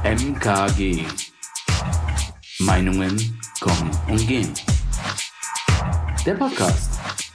MKG. Meinungen kommen und gehen. Der Podcast.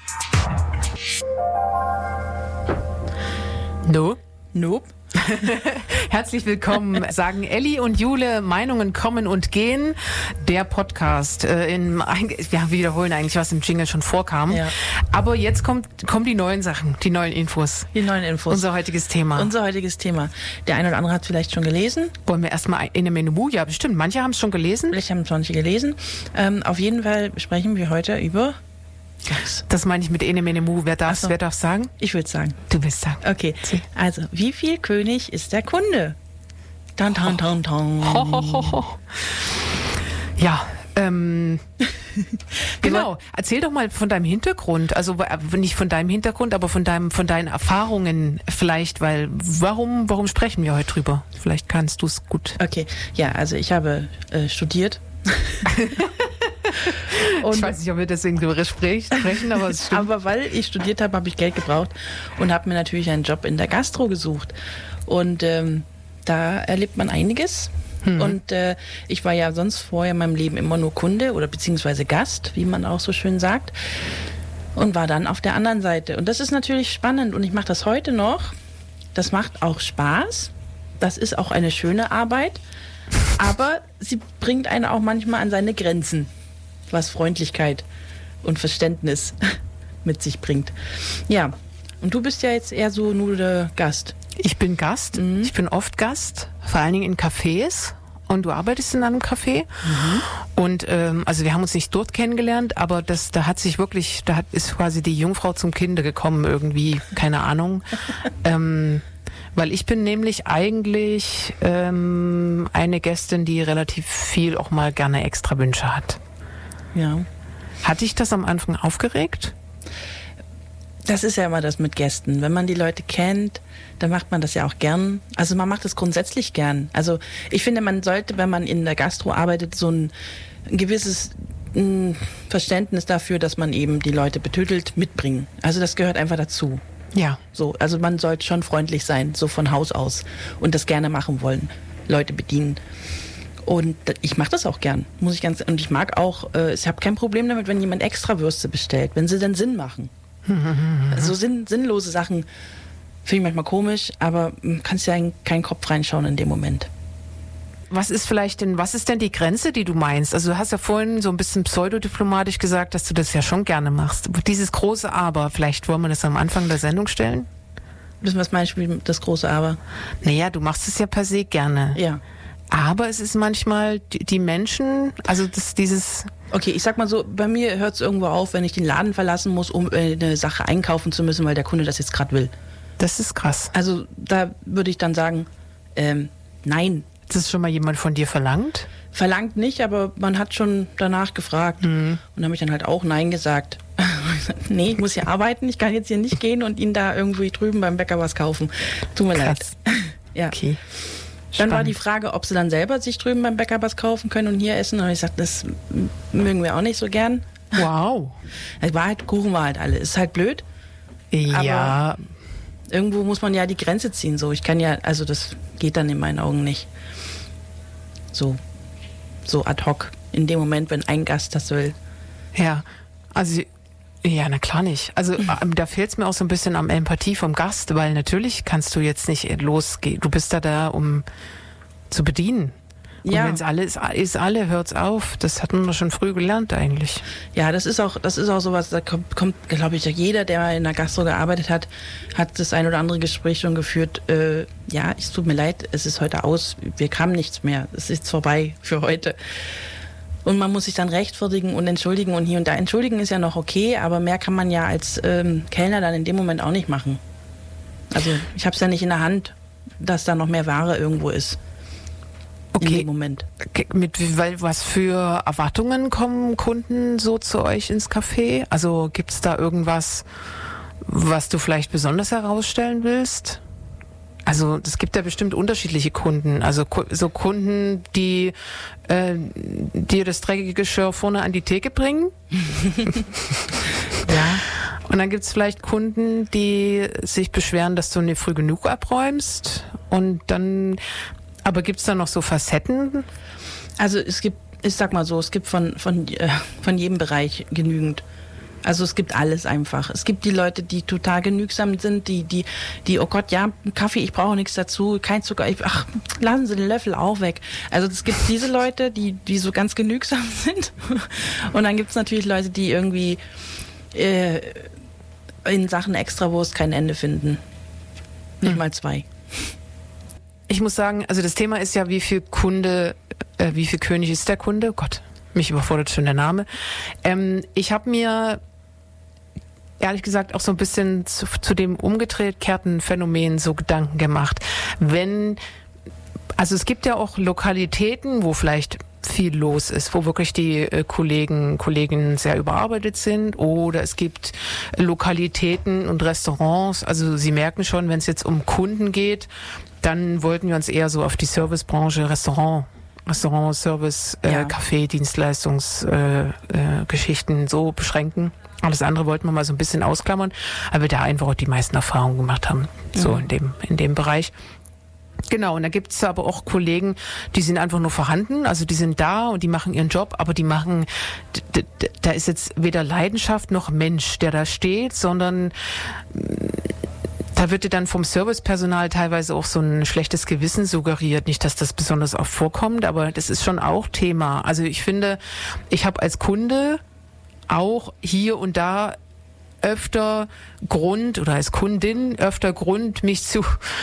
Nope. Herzlich willkommen, sagen Elli und Jule, Meinungen kommen und gehen, der Podcast. Wir wiederholen eigentlich, was im Jingle schon vorkam. Ja. Aber jetzt kommen die neuen Sachen, die neuen Infos. Unser heutiges Thema. Der eine oder andere hat es vielleicht schon gelesen. Wollen wir erstmal in einem Menü? Ja, bestimmt. Manche haben es schon gelesen. Vielleicht haben es noch nicht gelesen. Auf jeden Fall sprechen wir heute über... Das meine ich mit Ene Mene Mu. Wer darf sagen? Ich will sagen. Du willst sagen. Okay, also, wie viel König ist der Kunde? Tan, tan, tan, tan. Ja, genau. Erzähl doch mal von deinem Hintergrund. Also nicht von deinem Hintergrund, aber von deinen Erfahrungen vielleicht, weil warum sprechen wir heute drüber? Vielleicht kannst du es gut. Okay, ja, also ich habe studiert. Und ich weiß nicht, ob wir deswegen darüber sprechen, aber es stimmt. Aber weil ich studiert habe, habe ich Geld gebraucht und habe mir natürlich einen Job in der Gastro gesucht. Und da erlebt man einiges. Und ich war ja sonst vorher in meinem Leben immer nur Kunde oder beziehungsweise Gast, wie man auch so schön sagt. Und war dann auf der anderen Seite. Und das ist natürlich spannend und ich mache das heute noch. Das macht auch Spaß. Das ist auch eine schöne Arbeit. Aber sie bringt einen auch manchmal an seine Grenzen, was Freundlichkeit und Verständnis mit sich bringt. Ja, und du bist ja jetzt eher so nur der Gast. Ich bin Gast. Ich bin oft Gast, vor allen Dingen in Cafés. Und du arbeitest in einem Café. Und also wir haben uns nicht dort kennengelernt, aber da ist quasi die Jungfrau zum Kinde gekommen irgendwie, keine Ahnung. Weil ich bin nämlich eigentlich eine Gästin, die relativ viel auch mal gerne extra Wünsche hat. Ja. Hat dich das am Anfang aufgeregt? Das ist ja immer das mit Gästen. Wenn man die Leute kennt, dann macht man das ja auch gern. Also man macht es grundsätzlich gern. Also ich finde, man sollte, wenn man in der Gastro arbeitet, so ein gewisses Verständnis dafür, dass man eben die Leute betüttelt, mitbringen. Also das gehört einfach dazu. Ja. So, also man sollte schon freundlich sein, so von Haus aus und das gerne machen wollen, Leute bedienen. Und ich mache das auch gern, und ich mag auch, ich habe kein Problem damit, wenn jemand extra Würste bestellt, wenn sie dann Sinn machen. Also sinnlose Sachen finde ich manchmal komisch, aber kannst ja in keinen Kopf reinschauen in dem Moment. Was ist denn die Grenze, die du meinst? Also du hast ja vorhin so ein bisschen pseudodiplomatisch gesagt, dass du das ja schon gerne machst. Dieses große Aber, vielleicht wollen wir das am Anfang der Sendung stellen? Was meinst du mit das große Aber? Naja, du machst es ja per se gerne. Ja. Aber es ist manchmal die Menschen, also dieses... Okay, ich sag mal so, bei mir hört es irgendwo auf, wenn ich den Laden verlassen muss, um eine Sache einkaufen zu müssen, weil der Kunde das jetzt gerade will. Das ist krass. Also da würde ich dann sagen, nein. Hat das schon mal jemand von dir verlangt? Verlangt nicht, aber man hat schon danach gefragt. Und da habe ich dann halt auch Nein gesagt. Nee, ich muss hier arbeiten, ich kann jetzt hier nicht gehen und Ihnen da irgendwie drüben beim Bäcker was kaufen. Tut mir leid. Ja. Okay. Dann war die Frage, ob sie dann selber sich drüben beim Bäcker was kaufen können und hier essen. Und ich sagte, das mögen wir auch nicht so gern. Wow. Kuchen war halt alle. Ist halt blöd. Ja. Aber irgendwo muss man ja die Grenze ziehen. So, das geht dann in meinen Augen nicht. So ad hoc. In dem Moment, wenn ein Gast das will. Ja, also ja, na klar nicht. Also da fehlt es mir auch so ein bisschen am Empathie vom Gast, weil natürlich kannst du jetzt nicht losgehen. Du bist da, um zu bedienen. Und wenn es alle ist, hört's auf. Das hat man schon früh gelernt eigentlich. Ja, das ist auch sowas, da kommt, glaube ich, jeder, der in der Gastro gearbeitet hat das ein oder andere Gespräch schon geführt. Ja, es tut mir leid, es ist heute aus, wir haben nichts mehr. Es ist vorbei für heute. Und man muss sich dann rechtfertigen und entschuldigen und hier und da. Entschuldigen ist ja noch okay, aber mehr kann man ja als Kellner dann in dem Moment auch nicht machen. Also ich habe es ja nicht in der Hand, dass da noch mehr Ware irgendwo ist. Okay. In dem Moment. Was für Erwartungen kommen Kunden so zu euch ins Café? Also gibt es da irgendwas, was du vielleicht besonders herausstellen willst? Also es gibt ja bestimmt unterschiedliche Kunden. Also so Kunden, die dir das dreckige Geschirr vorne an die Theke bringen. Ja. Und dann gibt es vielleicht Kunden, die sich beschweren, dass du nicht früh genug abräumst. Und dann, Aber gibt es da noch so Facetten? Also es gibt, ich sag mal so, es gibt von jedem Bereich genügend. Also es gibt alles einfach. Es gibt die Leute, die total genügsam sind, die, oh Gott, ja, Kaffee, ich brauche nichts dazu, kein Zucker, lassen Sie den Löffel auch weg. Also es gibt diese Leute, die so ganz genügsam sind. Und dann gibt es natürlich Leute, die irgendwie in Sachen Extrawurst kein Ende finden. Nicht mal 2. Ich muss sagen, also das Thema ist ja, wie viel König ist der Kunde? Oh Gott, mich überfordert schon der Name. Ich habe mir ehrlich gesagt auch so ein bisschen zu dem umgekehrten Phänomen so Gedanken gemacht. Also es gibt ja auch Lokalitäten, wo vielleicht viel los ist, wo wirklich die Kolleginnen sehr überarbeitet sind, oder es gibt Lokalitäten und Restaurants, also Sie merken schon, wenn es jetzt um Kunden geht, dann wollten wir uns eher so auf die Servicebranche, Restaurant, Service, Café, Dienstleistungsgeschichten so beschränken. Alles andere wollten wir mal so ein bisschen ausklammern, weil wir da einfach auch die meisten Erfahrungen gemacht haben, so in dem Bereich. Genau, und da gibt es aber auch Kollegen, die sind einfach nur vorhanden, also die sind da und die machen ihren Job, aber da ist jetzt weder Leidenschaft noch Mensch, der da steht, sondern da wird dir dann vom Servicepersonal teilweise auch so ein schlechtes Gewissen suggeriert. Nicht, dass das besonders oft vorkommt, aber das ist schon auch Thema. Also ich finde, ich habe als Kunde auch hier und da öfter Grund, oder als Kundin öfter Grund, mich zu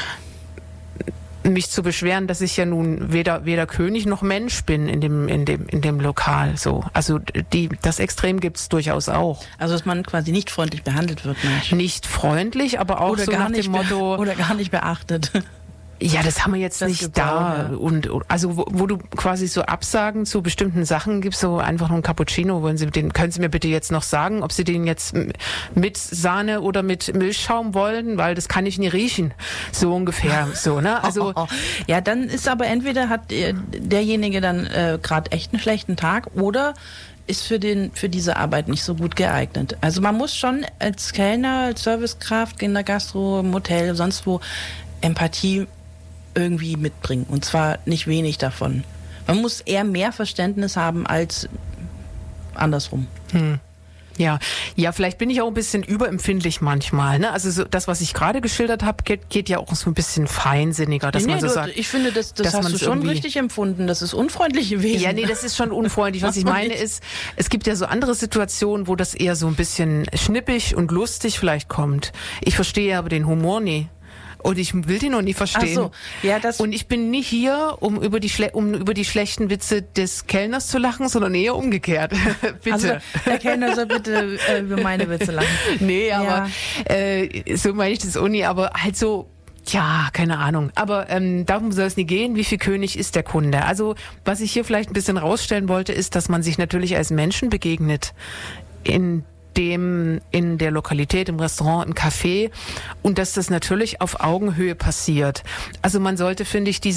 beschweren, dass ich ja nun weder König noch Mensch bin in dem Lokal. So, also das Extrem gibt's durchaus auch. Also dass man quasi nicht freundlich behandelt wird, Mensch. Nicht freundlich, aber auch oder so nach dem Motto oder gar nicht beachtet. Ja, das haben wir jetzt das nicht da. Auch, ja. Und also wo du quasi so Absagen zu bestimmten Sachen gibst, so einfach nur ein Cappuccino, können Sie mir bitte jetzt noch sagen, ob Sie den jetzt mit Sahne oder mit Milchschaum wollen, weil das kann ich nie riechen. So ungefähr, so, ne? Also ja, dann ist aber entweder hat derjenige dann gerade echt einen schlechten Tag oder ist für diese Arbeit nicht so gut geeignet. Also man muss schon als Kellner, als Servicekraft in der Gastro, im Hotel, sonst wo Empathie irgendwie mitbringen. Und zwar nicht wenig davon. Man muss eher mehr Verständnis haben als andersrum. Ja, vielleicht bin ich auch ein bisschen überempfindlich manchmal. Ne? Also so, das, was ich gerade geschildert habe, geht ja auch so ein bisschen feinsinniger, dass man so sagt. Ich finde, das hast du schon richtig empfunden. Das ist unfreundlich gewesen. Ja, nee, das ist schon unfreundlich. Was ich meine ist, es gibt ja so andere Situationen, wo das eher so ein bisschen schnippig und lustig vielleicht kommt. Ich verstehe aber den Humor nie. Und ich will den noch nie verstehen. Ach so. Ja, und ich bin nicht hier, um über die schlechten Witze des Kellners zu lachen, sondern eher umgekehrt. Bitte. Also der Kellner soll bitte über meine Witze lachen. Nee, aber so meine ich das auch nie. Aber halt so, ja, keine Ahnung. Aber darum soll es nie gehen. Wie viel König ist der Kunde? Also was ich hier vielleicht ein bisschen rausstellen wollte, ist, dass man sich natürlich als Menschen begegnet. In der Lokalität, im Restaurant, im Café, und dass das natürlich auf Augenhöhe passiert. Also man sollte, finde ich,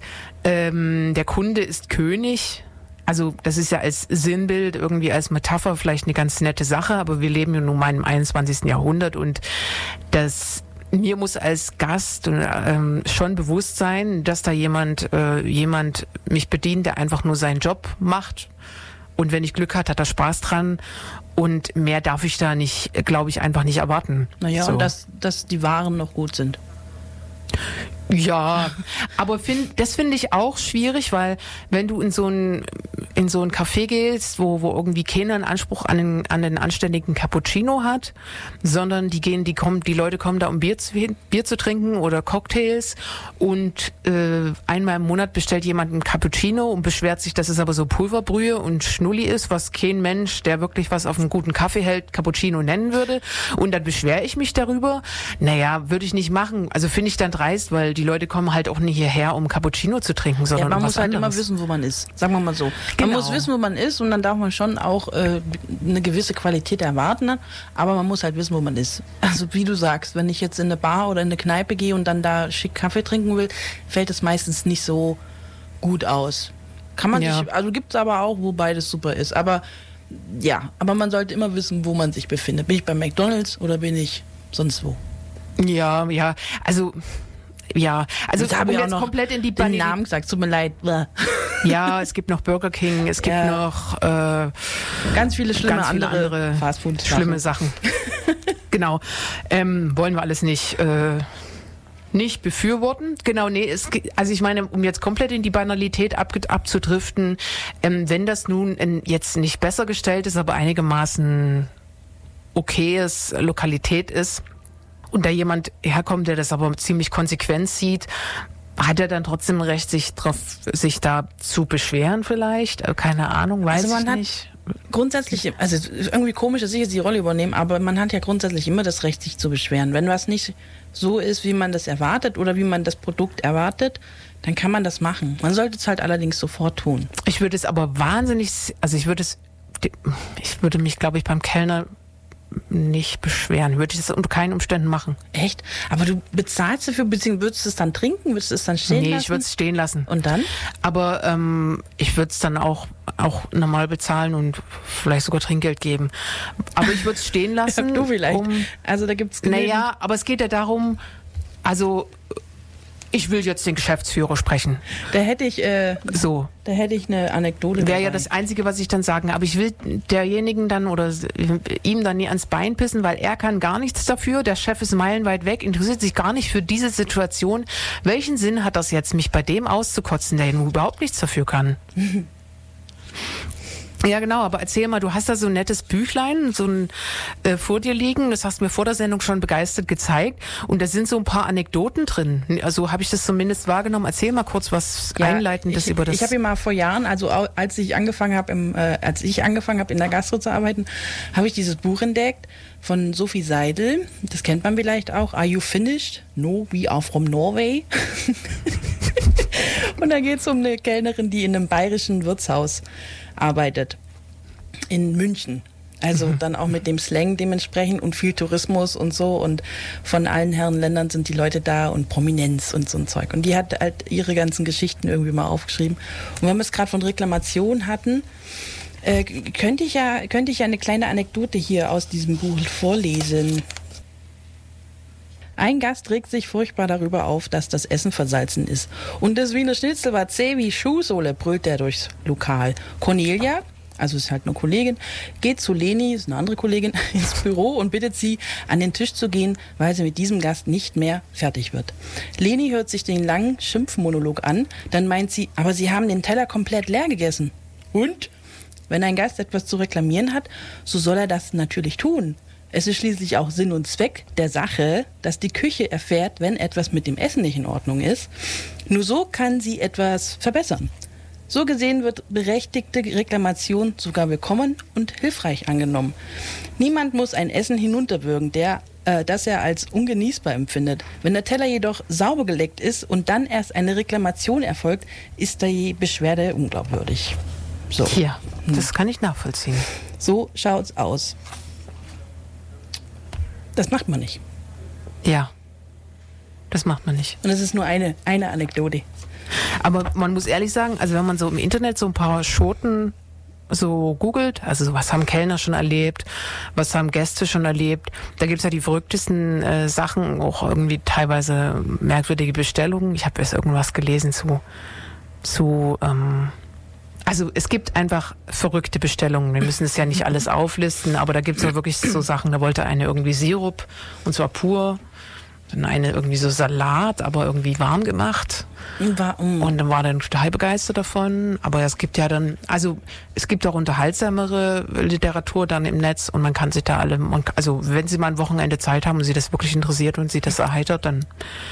der Kunde ist König, also das ist ja als Sinnbild, irgendwie als Metapher vielleicht eine ganz nette Sache, aber wir leben ja nun mal im 21. Jahrhundert und mir muss als Gast schon bewusst sein, dass da jemand mich bedient, der einfach nur seinen Job macht. Und wenn ich Glück hat er Spaß dran. Und mehr darf ich da nicht, glaube ich, einfach nicht erwarten. Naja, so. Und dass die Waren noch gut sind. Ja, aber das finde ich auch schwierig, weil wenn du in so ein Café gehst, wo irgendwie keiner einen Anspruch an den anständigen Cappuccino hat, sondern die Leute kommen da, um Bier zu trinken oder Cocktails, und einmal im Monat bestellt jemand einen Cappuccino und beschwert sich, dass es aber so Pulverbrühe und Schnulli ist, was kein Mensch, der wirklich was auf einen guten Kaffee hält, Cappuccino nennen würde. Und dann beschwere ich mich darüber. Naja, würde ich nicht machen. Also finde ich dann dreist, weil die Leute kommen halt auch nicht hierher, um Cappuccino zu trinken, sondern man um was muss halt anderes. immer wissen, wo man ist. Sagen wir mal so. Genau. Man muss wissen, wo man ist, und dann darf man schon auch eine gewisse Qualität erwarten, aber man muss halt wissen, wo man ist. Also wie du sagst, wenn ich jetzt in eine Bar oder in eine Kneipe gehe und dann da schick Kaffee trinken will, fällt es meistens nicht so gut aus. Kann man sich, also gibt es aber auch, wo beides super ist. Aber man sollte immer wissen, wo man sich befindet. Bin ich bei McDonald's oder bin ich sonst wo? Ja, also ja, also Das habe um ich auch jetzt noch komplett in die den Banalität. Namen gesagt, tut mir leid. Ja, es gibt noch Burger King, es gibt Ja. noch Ganz viele schlimme ganz viele andere Fastfood. schlimme Sachen. Genau. Wollen wir alles nicht befürworten. Genau, nee, also ich meine, um jetzt komplett in die Banalität abzudriften, wenn das nun jetzt nicht besser gestellt ist, aber einigermaßen okayes Lokalität ist und da jemand herkommt, der das aber ziemlich konsequent sieht, hat er dann trotzdem Recht, sich da zu beschweren vielleicht? Keine Ahnung, weiß Also man ich hat nicht. grundsätzlich, also es ist irgendwie komisch, dass ich jetzt die Rolle übernehme, aber man hat ja grundsätzlich immer das Recht, sich zu beschweren. Wenn was nicht so ist, wie man das erwartet oder wie man das Produkt erwartet, dann kann man das machen. Man sollte es halt allerdings sofort tun. Ich würde es aber ich würde mich, glaube ich, beim Kellner nicht beschweren. Würde ich das unter keinen Umständen machen. Echt? Aber du bezahlst dafür, beziehungsweise würdest du es dann trinken? Würdest du es dann stehen lassen? Nee, ich würde es stehen lassen. Und dann? Aber ich würde es dann auch normal bezahlen und vielleicht sogar Trinkgeld geben. Aber ich würde es stehen lassen. Ja, du vielleicht. Also da gibt's genügend. Naja, aber es geht ja darum, also ich will jetzt den Geschäftsführer sprechen. Da hätte ich So. eine Anekdote. Wäre ja dabei. das Einzige, was ich dann sagen. Aber ich will derjenigen dann oder ihm dann nie ans Bein pissen, weil er kann gar nichts dafür. Der Chef ist meilenweit weg, interessiert sich gar nicht für diese Situation. Welchen Sinn hat das jetzt, mich bei dem auszukotzen, der nun überhaupt nichts dafür kann? Ja, genau, aber erzähl mal, du hast da so ein nettes Büchlein, vor dir liegen, das hast du mir vor der Sendung schon begeistert gezeigt und da sind so ein paar Anekdoten drin. Also habe ich das zumindest wahrgenommen. Erzähl mal kurz was Einleitendes über das. Ich habe mal vor Jahren, also als ich angefangen habe in der Gastro zu arbeiten, habe ich dieses Buch entdeckt von Sophie Seidel. Das kennt man vielleicht auch. Are you finished? No, we are from Norway. Und da geht es um eine Kellnerin, die in einem bayerischen Wirtshaus arbeitet. In München. Also dann auch mit dem Slang dementsprechend und viel Tourismus und so. Und von allen Herrenländern sind die Leute da und Prominenz und so ein Zeug. Und die hat halt ihre ganzen Geschichten irgendwie mal aufgeschrieben. Und wenn wir es gerade von Reklamation hatten, könnte ich ja eine kleine Anekdote hier aus diesem Buch vorlesen. Ein Gast regt sich furchtbar darüber auf, dass das Essen versalzen ist. Und das Wiener Schnitzel war zäh wie Schuhsohle, brüllt er durchs Lokal. Cornelia, also ist halt eine Kollegin, geht zu Leni, ist eine andere Kollegin, ins Büro und bittet sie, an den Tisch zu gehen, weil sie mit diesem Gast nicht mehr fertig wird. Leni hört sich den langen Schimpfmonolog an, dann meint sie, aber sie haben den Teller komplett leer gegessen. Und? Wenn ein Gast etwas zu reklamieren hat, so soll er das natürlich tun. Es ist schließlich auch Sinn und Zweck der Sache, dass die Küche erfährt, wenn etwas mit dem Essen nicht in Ordnung ist. Nur so kann sie etwas verbessern. So gesehen wird berechtigte Reklamation sogar willkommen und hilfreich angenommen. Niemand muss ein Essen hinunterwürgen, das er als ungenießbar empfindet. Wenn der Teller jedoch sauber geleckt ist und dann erst eine Reklamation erfolgt, ist die Beschwerde unglaubwürdig. So. Ja, das kann ich nachvollziehen. So schaut's aus. Das macht man nicht. Ja, das macht man nicht. Und das ist nur eine Anekdote. Aber man muss ehrlich sagen, also wenn man so im Internet so ein paar Schoten so googelt, also was haben Kellner schon erlebt, was haben Gäste schon erlebt, da gibt's ja die verrücktesten Sachen, auch irgendwie teilweise merkwürdige Bestellungen. Ich habe erst irgendwas gelesen also es gibt einfach verrückte Bestellungen. Wir müssen es ja nicht alles auflisten, aber da gibt es ja wirklich so Sachen, da wollte eine irgendwie Sirup, und zwar pur, dann eine irgendwie so Salat, aber irgendwie warm gemacht. Und dann war er total begeistert davon. Aber es gibt ja dann, also es gibt auch unterhaltsamere Literatur dann im Netz und man kann sich da also wenn Sie mal ein Wochenende Zeit haben und Sie das wirklich interessiert und Sie das erheitert, dann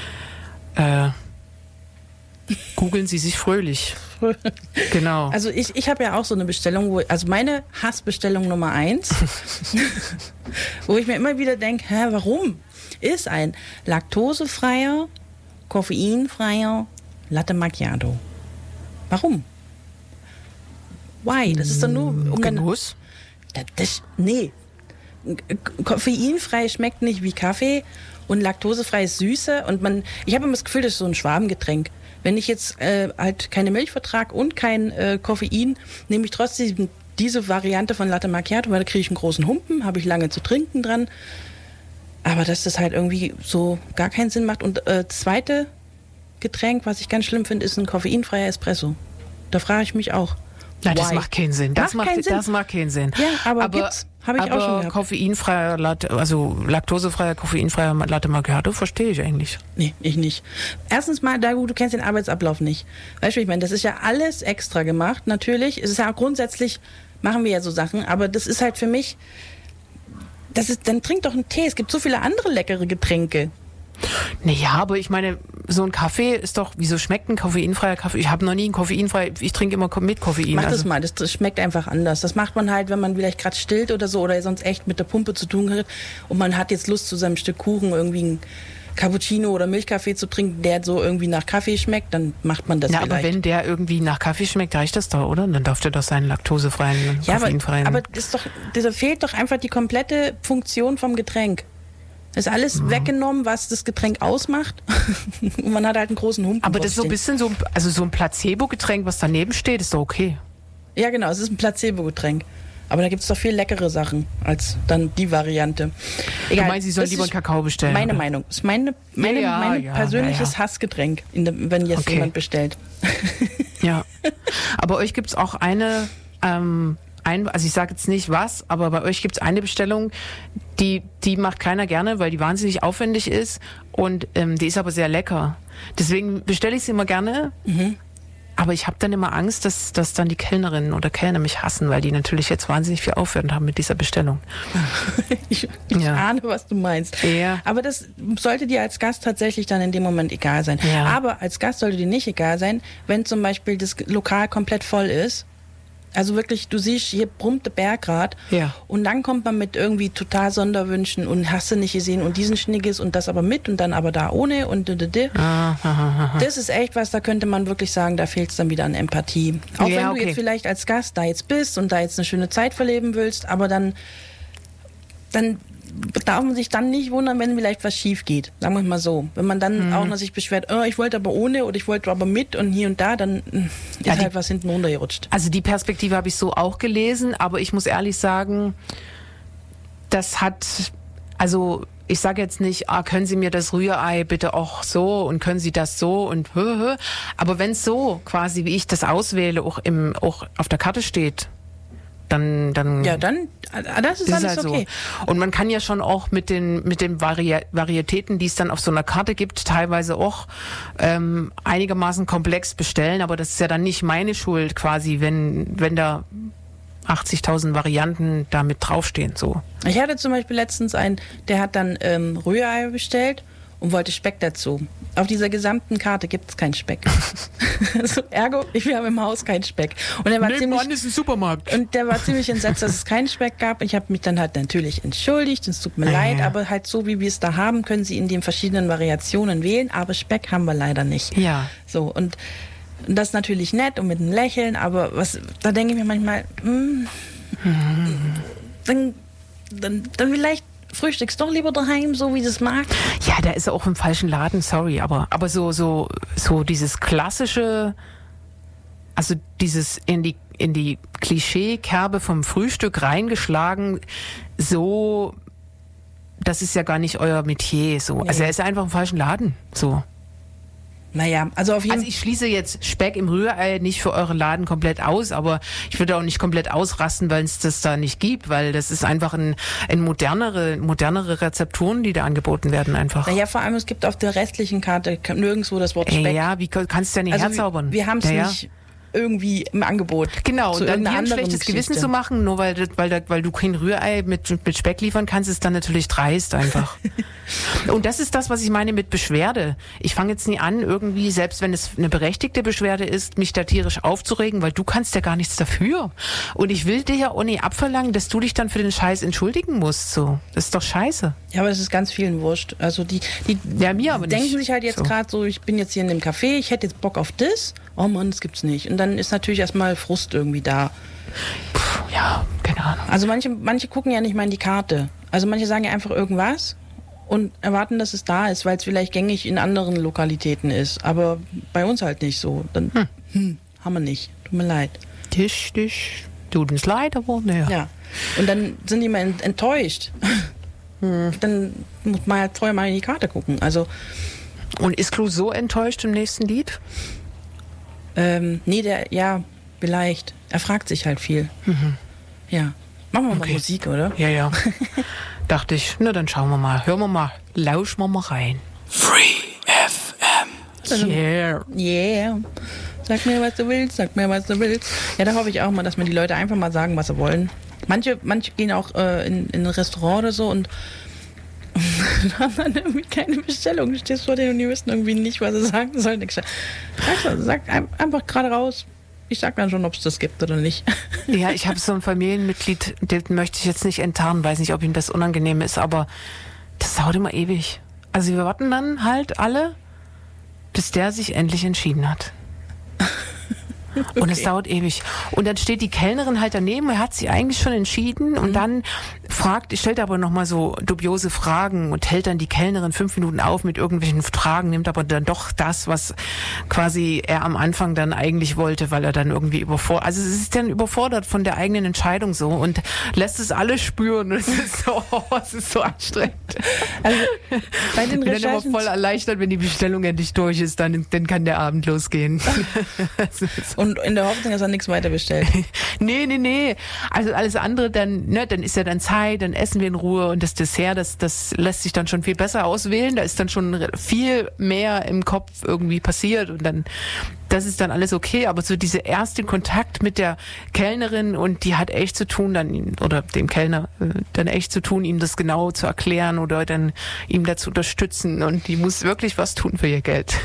googeln Sie sich fröhlich. Genau. Also ich habe ja auch so eine Bestellung, also meine Hassbestellung Nummer 1, wo ich mir immer wieder denke, warum? Ist ein laktosefreier, koffeinfreier Latte Macchiato. Warum? Why? Das ist doch nur Genuss? Nee. Koffeinfrei schmeckt nicht wie Kaffee und laktosefrei ist Süße und ich habe immer das Gefühl, das ist so ein Schwabengetränk. Wenn ich jetzt halt keine Milch vertrage und kein Koffein, nehme ich trotzdem diese Variante von Latte Macchiato, weil da kriege ich einen großen Humpen, habe ich lange zu trinken dran. Aber dass das halt irgendwie so gar keinen Sinn macht. Und zweite Getränk, was ich ganz schlimm finde, ist ein koffeinfreier Espresso. Da frage ich mich auch. Na, das why? macht keinen Sinn. Das macht keinen Sinn. Ja, aber gibt's. Habe ich auch schon gehabt. Koffeinfreier Latte, also laktosefreier, koffeinfreier Latte Macchiato, verstehe ich eigentlich. Nee, ich nicht. Erstens mal, du kennst den Arbeitsablauf nicht. Weißt du, ich meine, das ist ja alles extra gemacht, natürlich. Es ist ja auch grundsätzlich, machen wir ja so Sachen, aber das ist halt für mich, dann trink doch einen Tee. Es gibt so viele andere leckere Getränke. Naja, aber ich meine, so ein Kaffee ist doch, wieso schmeckt ein koffeinfreier Kaffee? Ich habe noch nie einen koffeinfrei, ich trinke immer mit Koffein. Mach das mal, das schmeckt einfach anders. Das macht man halt, wenn man vielleicht gerade stillt oder so oder sonst echt mit der Pumpe zu tun hat und man hat jetzt Lust zu seinem Stück Kuchen irgendwie ein Cappuccino oder Milchkaffee zu trinken, der so irgendwie nach Kaffee schmeckt, dann macht man das vielleicht. Aber wenn der irgendwie nach Kaffee schmeckt, reicht das doch, oder? Dann darf der doch seinen laktosefreien, koffeinfreien... aber da fehlt doch einfach die komplette Funktion vom Getränk. Ist alles weggenommen, was das Getränk ausmacht. Und man hat halt einen großen Humpen. Aber das ist so ein bisschen so ein Placebo-Getränk, was daneben steht, ist doch okay. Ja, genau, es ist ein Placebo-Getränk. Aber da gibt es doch viel leckere Sachen als dann die Variante. Egal, du meinst, sie sollen lieber einen Kakao bestellen? Meine Meinung. Das ist mein persönliches Hassgetränk, wenn jetzt jemand bestellt. Ja. Aber euch gibt es auch also ich sage jetzt nicht was, aber bei euch gibt es eine Bestellung, die macht keiner gerne, weil die wahnsinnig aufwendig ist und die ist aber sehr lecker. Deswegen bestelle ich sie immer gerne, aber ich habe dann immer Angst, dass dann die Kellnerinnen oder Kellner mich hassen, weil die natürlich jetzt wahnsinnig viel Aufwand haben mit dieser Bestellung. Ich ahne, was du meinst. Ja. Aber das sollte dir als Gast tatsächlich dann in dem Moment egal sein. Ja. Aber als Gast sollte dir nicht egal sein, wenn zum Beispiel das Lokal komplett voll ist. Also wirklich, du siehst, hier brummt der Bergrad und dann kommt man mit irgendwie total Sonderwünschen und hast du nicht gesehen und diesen Schnickes und das aber mit und dann aber da ohne und Das ist echt was, da könnte man wirklich sagen, da fehlt es dann wieder an Empathie. Auch wenn du jetzt vielleicht als Gast da jetzt bist und da jetzt eine schöne Zeit verleben willst, aber dann darf man sich dann nicht wundern, wenn vielleicht was schief geht. Sagen wir mal so. Wenn man dann auch noch sich beschwert, ich wollte aber ohne oder ich wollte aber mit und hier und da, dann ist halt was hinten runtergerutscht. Also die Perspektive habe ich so auch gelesen, aber ich muss ehrlich sagen, ich sage jetzt nicht, können Sie mir das Rührei bitte auch so und können Sie das so und aber wenn es so quasi, wie ich das auswähle, auch auf der Karte steht, dann das ist alles halt okay. So. Und man kann ja schon auch mit den Varietäten, die es dann auf so einer Karte gibt, teilweise auch einigermaßen komplex bestellen, aber das ist ja dann nicht meine Schuld quasi, wenn da 80.000 Varianten da mit draufstehen. So. Ich hatte zum Beispiel letztens einen, der hat dann Rührei bestellt und wollte Speck dazu. Auf dieser gesamten Karte gibt es keinen Speck. Also, ergo, wir haben im Haus keinen Speck. Und er war nebenan ist ein Supermarkt. Und der war ziemlich entsetzt, dass es keinen Speck gab. Ich habe mich dann halt natürlich entschuldigt, es tut mir leid, aber halt so, wie wir es da haben, können Sie in den verschiedenen Variationen wählen, aber Speck haben wir leider nicht. Ja. So, und das ist natürlich nett und mit einem Lächeln, aber da denke ich mir manchmal, dann vielleicht frühstückst doch lieber daheim, so wie du es magst. Ja, da ist er auch im falschen Laden, sorry, aber so dieses klassische, also dieses in die Klischeekerbe vom Frühstück reingeschlagen, so, das ist ja gar nicht euer Metier, so. Ja. Also er ist einfach im falschen Laden, so. Naja, also auf jeden Fall. Also ich schließe jetzt Speck im Rührei nicht für euren Laden komplett aus, aber ich würde auch nicht komplett ausrasten, weil es das da nicht gibt, weil das ist einfach ein modernere Rezepturen, die da angeboten werden einfach. Naja, vor allem es gibt auf der restlichen Karte nirgendwo das Wort Speck. Ja, wie kannst du denn nicht herzaubern? Wir haben es nicht irgendwie im Angebot. Genau, und dann dir ein schlechtes Gewissen zu machen, nur weil du kein Rührei mit Speck liefern kannst, ist dann natürlich dreist einfach. Und das ist das, was ich meine mit Beschwerde. Ich fange jetzt nie an, irgendwie, selbst wenn es eine berechtigte Beschwerde ist, mich da tierisch aufzuregen, weil du kannst ja gar nichts dafür. Und ich will dir ja auch nicht abverlangen, dass du dich dann für den Scheiß entschuldigen musst. So, das ist doch scheiße. Ja, aber es ist ganz vielen wurscht. Also die mir aber denken nicht. sich halt jetzt gerade so, ich bin jetzt hier in dem Café, ich hätte jetzt Bock auf das. Oh Mann, das gibt's nicht. Und dann ist natürlich erstmal Frust irgendwie da. Ja, keine Ahnung. Also manche gucken ja nicht mal in die Karte. Also manche sagen ja einfach irgendwas und erwarten, dass es da ist, weil es vielleicht gängig in anderen Lokalitäten ist. Aber bei uns halt nicht so. Dann haben wir nicht. Tut mir leid. Tut uns leid, aber naja. Ja. Und dann sind die immer enttäuscht. Dann muss man halt vorher mal in die Karte gucken. Also Und ist Clouseau enttäuscht im nächsten Lied? Nee, vielleicht. Er fragt sich halt viel. Ja. Machen wir mal Musik, oder? Ja. Dachte ich, na dann schauen wir mal. Hören wir mal. Lauschen wir mal rein. Free FM. Yeah. Sag mir, was du willst. Ja, da hoffe ich auch mal, dass mir die Leute einfach mal sagen, was sie wollen. Manche gehen auch in ein Restaurant oder so und haben dann irgendwie keine Bestellung. Du stehst vor denen und die wissen irgendwie nicht, was sie sagen sollen. Sag einfach gerade raus. Ich sag dann schon, ob es das gibt oder nicht. Ja, ich habe so ein Familienmitglied, den möchte ich jetzt nicht enttarnen, weiß nicht, ob ihm das unangenehm ist, aber das dauert immer ewig. Also wir warten dann halt alle, bis der sich endlich entschieden hat. Okay. Und es dauert ewig. Und dann steht die Kellnerin halt daneben, er hat sich eigentlich schon entschieden und dann stellt aber nochmal so dubiose Fragen und hält dann die Kellnerin 5 Minuten auf mit irgendwelchen Fragen, nimmt aber dann doch das, was quasi er am Anfang dann eigentlich wollte, weil er dann irgendwie es ist dann überfordert von der eigenen Entscheidung so und lässt es alle spüren. Es ist so anstrengend. Also, bei den Recherchen dann aber voll erleichtert, wenn die Bestellung endlich durch ist, dann kann der Abend losgehen. Und in der Hoffnung, dass er nichts weiter bestellt. Nee. Also alles andere dann ist ja dann Zeit, dann essen wir in Ruhe und das Dessert, das lässt sich dann schon viel besser auswählen. Da ist dann schon viel mehr im Kopf irgendwie passiert und dann, das ist dann alles okay. Aber so dieser erste Kontakt mit der Kellnerin und die hat echt zu tun, oder dem Kellner, dann echt zu tun, ihm das genau zu erklären oder dann ihm dazu unterstützen und die muss wirklich was tun für ihr Geld.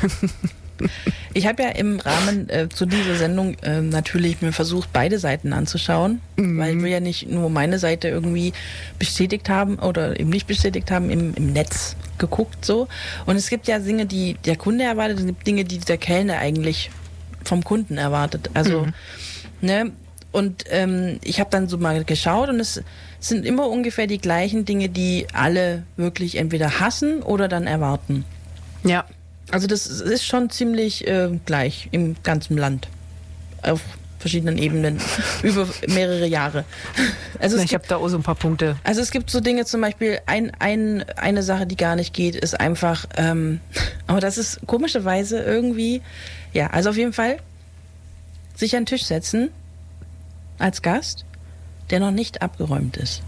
Ich habe ja im Rahmen zu dieser Sendung natürlich mir versucht, beide Seiten anzuschauen, weil wir ja nicht nur meine Seite irgendwie bestätigt haben oder eben nicht bestätigt haben, im Netz geguckt so. Und es gibt ja Dinge, die der Kunde erwartet, es gibt Dinge, die der Kellner eigentlich vom Kunden erwartet. Also, ne? Und ich habe dann so mal geschaut und es sind immer ungefähr die gleichen Dinge, die alle wirklich entweder hassen oder dann erwarten. Ja. Also das ist schon ziemlich gleich im ganzen Land. Auf verschiedenen Ebenen. Über mehrere Jahre. Also ich habe da auch so ein paar Punkte. Also es gibt so Dinge, zum Beispiel eine Sache, die gar nicht geht, ist einfach, aber das ist komischerweise irgendwie, ja, also auf jeden Fall sich an den Tisch setzen als Gast, der noch nicht abgeräumt ist.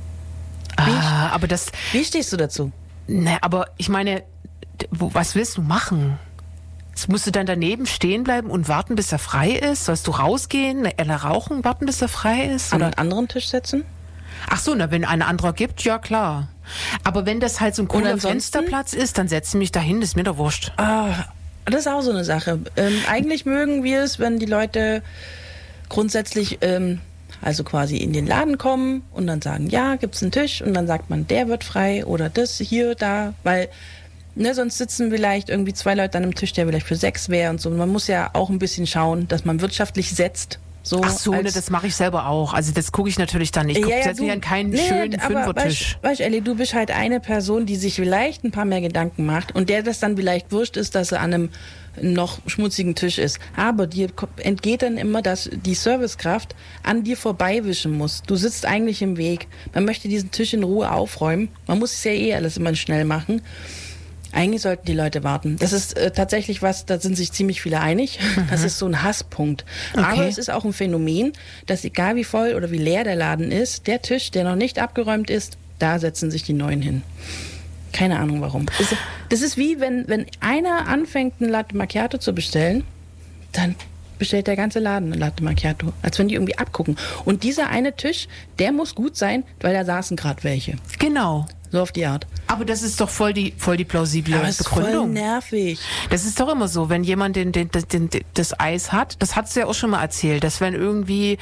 Wie stehst du dazu? Ne, aber ich meine, was willst du machen? Musst du dann daneben stehen bleiben und warten, bis er frei ist? Sollst du rausgehen, rauchen, warten, bis er frei ist? Oder an einen anderen Tisch setzen? Ach so, wenn ein anderer gibt, ja klar. Aber wenn das halt so ein cooler Fensterplatz ist, dann setze ich mich dahin, das ist mir doch wurscht. Das ist auch so eine Sache. Eigentlich mögen wir es, wenn die Leute grundsätzlich also quasi in den Laden kommen und dann sagen, ja, gibt's einen Tisch und dann sagt man, der wird frei oder das hier, da, weil sonst sitzen vielleicht irgendwie 2 Leute an einem Tisch, der vielleicht für 6 wäre und so. Man muss ja auch ein bisschen schauen, dass man wirtschaftlich setzt. So. Ach so, das mache ich selber auch. Also das gucke ich natürlich dann nicht. Ich setze mich an keinen schönen Fünfertisch. Weißt du, Elli, du bist halt eine Person, die sich vielleicht ein paar mehr Gedanken macht und der das dann vielleicht wurscht ist, dass er an einem noch schmutzigen Tisch ist. Aber dir entgeht dann immer, dass die Servicekraft an dir vorbeiwischen muss. Du sitzt eigentlich im Weg. Man möchte diesen Tisch in Ruhe aufräumen. Man muss es ja alles immer schnell machen. Eigentlich sollten die Leute warten. Das ist tatsächlich was, da sind sich ziemlich viele einig. Das ist so ein Hasspunkt. Okay. Aber es ist auch ein Phänomen, dass egal wie voll oder wie leer der Laden ist, der Tisch, der noch nicht abgeräumt ist, da setzen sich die Neuen hin. Keine Ahnung warum. Das ist wie, wenn einer anfängt, ein Latte Macchiato zu bestellen, dann bestellt der ganze Laden ein Latte Macchiato. Als wenn die irgendwie abgucken. Und dieser eine Tisch, der muss gut sein, weil da saßen gerade welche. Genau. So auf die Art. Aber das ist doch voll die plausible Aber ist Begründung. Voll nervig. Das ist doch immer so, wenn jemand das Eis hat, das hat's ja auch schon mal erzählt, dass wenn irgendwie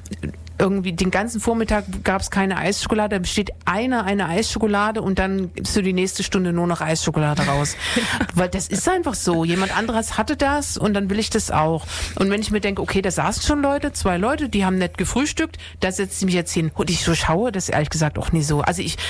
den ganzen Vormittag gab es keine Eisschokolade, dann besteht eine Eisschokolade und dann gibst du die nächste Stunde nur noch Eisschokolade raus. Weil das ist einfach so. Jemand anderes hatte das und dann will ich das auch. Und wenn ich mir denke, okay, da saßen schon 2 Leute, die haben nett gefrühstückt, da setze ich mich jetzt hin. Und ich so schaue, das ist ehrlich gesagt auch nie so. Also ich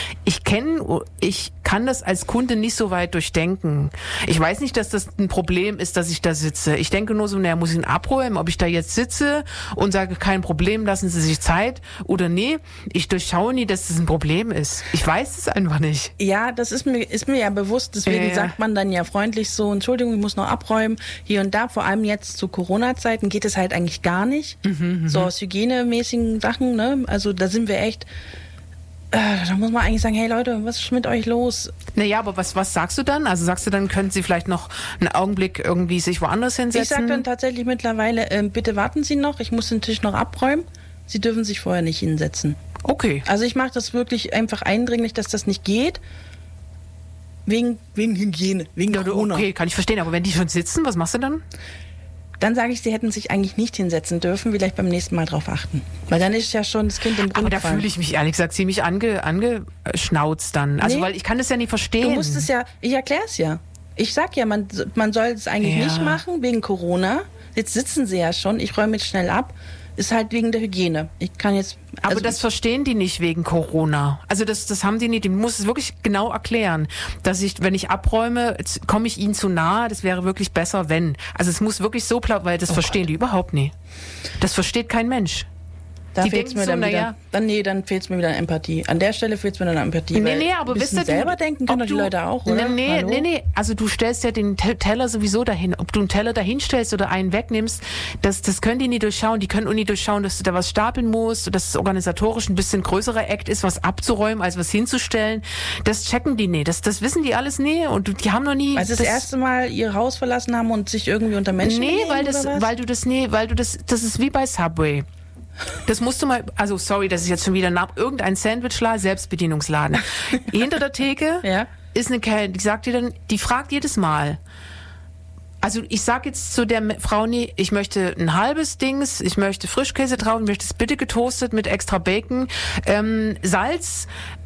kann das als Kunde nicht so weit durchdenken. Ich weiß nicht, dass das ein Problem ist, dass ich da sitze. Ich denke nur so, muss ich ihn abräumen, ob ich da jetzt sitze und sage, kein Problem, lassen Sie sich sich Zeit oder nee. Ich durchschaue nie, dass das ein Problem ist. Ich weiß es einfach nicht. Ja, das ist mir ja bewusst. Deswegen sagt man dann ja freundlich so, Entschuldigung, ich muss noch abräumen. Hier und da, vor allem jetzt zu Corona-Zeiten, geht es halt eigentlich gar nicht. So aus hygienemäßigen Sachen, ne? Also da sind wir echt... Da muss man eigentlich sagen, hey Leute, was ist mit euch los? Naja, aber was sagst du dann? Also sagst du dann, können Sie vielleicht noch einen Augenblick irgendwie sich woanders hinsetzen? Ich sage dann tatsächlich mittlerweile, bitte warten Sie noch, ich muss den Tisch noch abräumen. Sie dürfen sich vorher nicht hinsetzen. Okay. Also ich mache das wirklich einfach eindringlich, dass das nicht geht. Wegen Hygiene, wegen Corona. Okay, kann ich verstehen. Aber wenn die schon sitzen, was machst du dann? Dann sage ich, sie hätten sich eigentlich nicht hinsetzen dürfen, vielleicht beim nächsten Mal drauf achten. Weil dann ist ja schon das Kind im Brunnen. Aber da fühle ich mich ehrlich gesagt ziemlich angeschnauzt dann. Also weil ich kann das ja nie verstehen. Du musst es ja, ich erkläre es ja. Ich sag ja, man soll es eigentlich nicht machen wegen Corona. Jetzt sitzen sie ja schon, ich räume jetzt schnell ab. Ist halt wegen der Hygiene. Ich kann jetzt... Aber das verstehen die nicht wegen Corona. Also das haben die nicht. Die muss es wirklich genau erklären, dass wenn ich abräume, komme ich ihnen zu nahe. Das wäre wirklich besser, wenn. Also es muss wirklich so platt, weil das verstehen die überhaupt nicht. Das versteht kein Mensch. Da fehlt es mir dann wieder. Dann fehlt es mir wieder an Empathie. An der Stelle fehlt es mir dann an Empathie. Nee, aber wisst ihr, selber denken können doch die Leute auch, oder? Nee. Also du stellst ja den Teller sowieso dahin. Ob du einen Teller dahin stellst oder einen wegnimmst, das können die nie durchschauen. Die können auch nie durchschauen, dass du da was stapeln musst, dass es organisatorisch ein bisschen größerer Act ist, was abzuräumen, als was hinzustellen. Das checken die nie. Das wissen die alles nie und die haben noch nie... Weil sie das erste Mal ihr Haus verlassen haben und sich irgendwie unter Menschen... Nee, das ist wie bei Subway. Das musst du mal, also sorry, das ist jetzt schon wieder irgendein Sandwichladen, Selbstbedienungsladen. Hinter der Theke ist eine Kellnerin, die fragt jedes Mal. Also ich sag jetzt zu der Frau nie, ich möchte ein halbes Dings, ich möchte Frischkäse drauf, ich möchte es bitte getoastet mit extra Bacon, Salz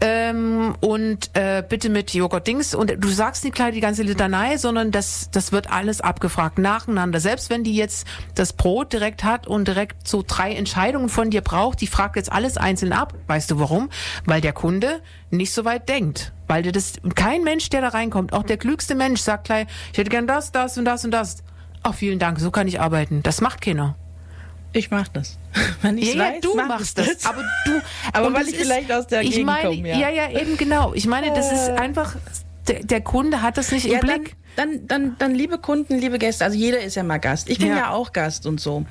und bitte mit Joghurt-Dings. Und du sagst nicht gleich die ganze Litanei, sondern das wird alles abgefragt, nacheinander. Selbst wenn die jetzt das Brot direkt hat und direkt so 3 Entscheidungen von dir braucht, die fragt jetzt alles einzeln ab. Weißt du warum? Weil der Kunde nicht so weit denkt. Weil kein Mensch, der da reinkommt, auch der klügste Mensch sagt gleich, ich hätte gern das, das und das und das. Ach, vielen Dank, so kann ich arbeiten. Das macht keiner. Ich mach das. Wenn ich's weiß, du machst das. Aber weil ich vielleicht aus der Gegend komme, ja. Ja, eben genau. Ich meine, das ist einfach, der Kunde hat das nicht im Blick. Dann liebe Kunden, liebe Gäste, also jeder ist ja mal Gast. Ich bin ja auch Gast und so.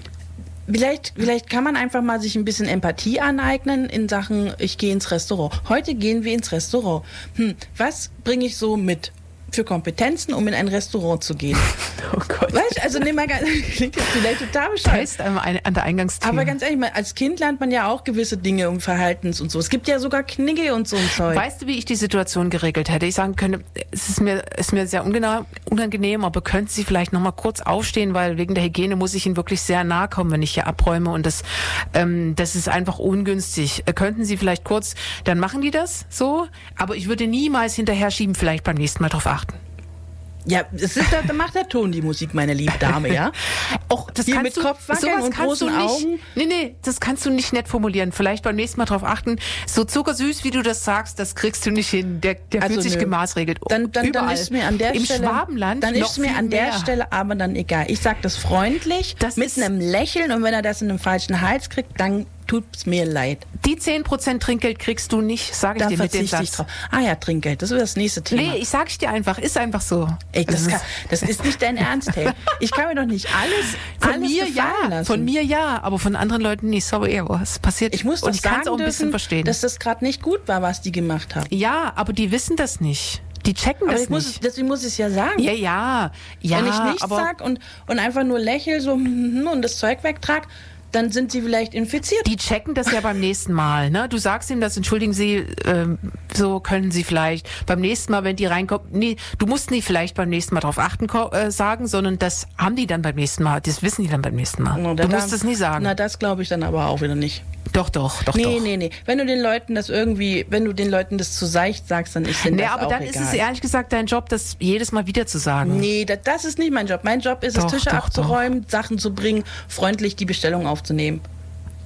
Vielleicht kann man einfach mal sich ein bisschen Empathie aneignen in Sachen, ich gehe ins Restaurant. Heute gehen wir ins Restaurant. Was bringe ich so mit für Kompetenzen, um in ein Restaurant zu gehen? Oh Gott. Weißt du, also klingt jetzt vielleicht total bescheuert. Test an der Eingangstür. Aber ganz ehrlich, als Kind lernt man ja auch gewisse Dinge um Verhaltens und so. Es gibt ja sogar Knigge und so ein Zeug. Weißt du, wie ich die Situation geregelt hätte? Ich sagen könnte, es ist mir sehr unangenehm, aber könnten Sie vielleicht noch mal kurz aufstehen, weil wegen der Hygiene muss ich Ihnen wirklich sehr nahe kommen, wenn ich hier abräume und das ist einfach ungünstig. Könnten Sie vielleicht kurz, dann machen die das so, aber ich würde niemals hinterher schieben, vielleicht beim nächsten Mal drauf achten. Ja, da macht der Ton die Musik, meine liebe Dame, ja? Och, das hier kannst mit Kopfwackeln und großen Augen. Nee, das kannst du nicht nett formulieren. Vielleicht beim nächsten Mal drauf achten. So zuckersüß, wie du das sagst, das kriegst du nicht hin. Der fühlt sich gemaßregelt. Dann ist mir an der Im Stelle... Schwabenland dann ist mir an der Stelle aber dann egal. Ich sag das freundlich, mit einem Lächeln und wenn er das in den falschen Hals kriegt, dann tut's mir leid. Die 10% Trinkgeld kriegst du nicht, sage ich dir mit dem Satz. Drauf. Ah ja, Trinkgeld, das ist das nächste Thema. Nee, ich sag's dir einfach, ist einfach so. Ey, das ist nicht dein Ernst, hey. Ich kann mir doch nicht alles gefallen lassen. Von mir ja, aber von anderen Leuten nicht. Sorry, was passiert. Ich muss doch sagen auch ein bisschen verstehen, dass das gerade nicht gut war, was die gemacht haben. Ja, aber die wissen das nicht. Die checken das nicht. Deswegen muss ich es ja sagen. Ja. Wenn ich nichts sag und einfach nur lächel so und das Zeug wegtrag, dann sind sie vielleicht infiziert. Die checken das ja beim nächsten Mal. Ne? Du sagst ihm das, entschuldigen Sie, so können Sie vielleicht beim nächsten Mal, wenn die reinkommen, nee, du musst nicht vielleicht beim nächsten Mal drauf achten sagen, sondern das haben die dann beim nächsten Mal. Das wissen die dann beim nächsten Mal. Du musst es nie sagen. Na, das glaube ich dann aber auch wieder nicht. Doch. Nee. Wenn du den Leuten das zu seicht sagst, dann ist denen das auch egal. Aber dann ist es ehrlich gesagt dein Job, das jedes Mal wieder zu sagen. Nee, das ist nicht mein Job. Mein Job ist es, Tische abzuräumen, Sachen zu bringen, freundlich die Bestellung aufzunehmen.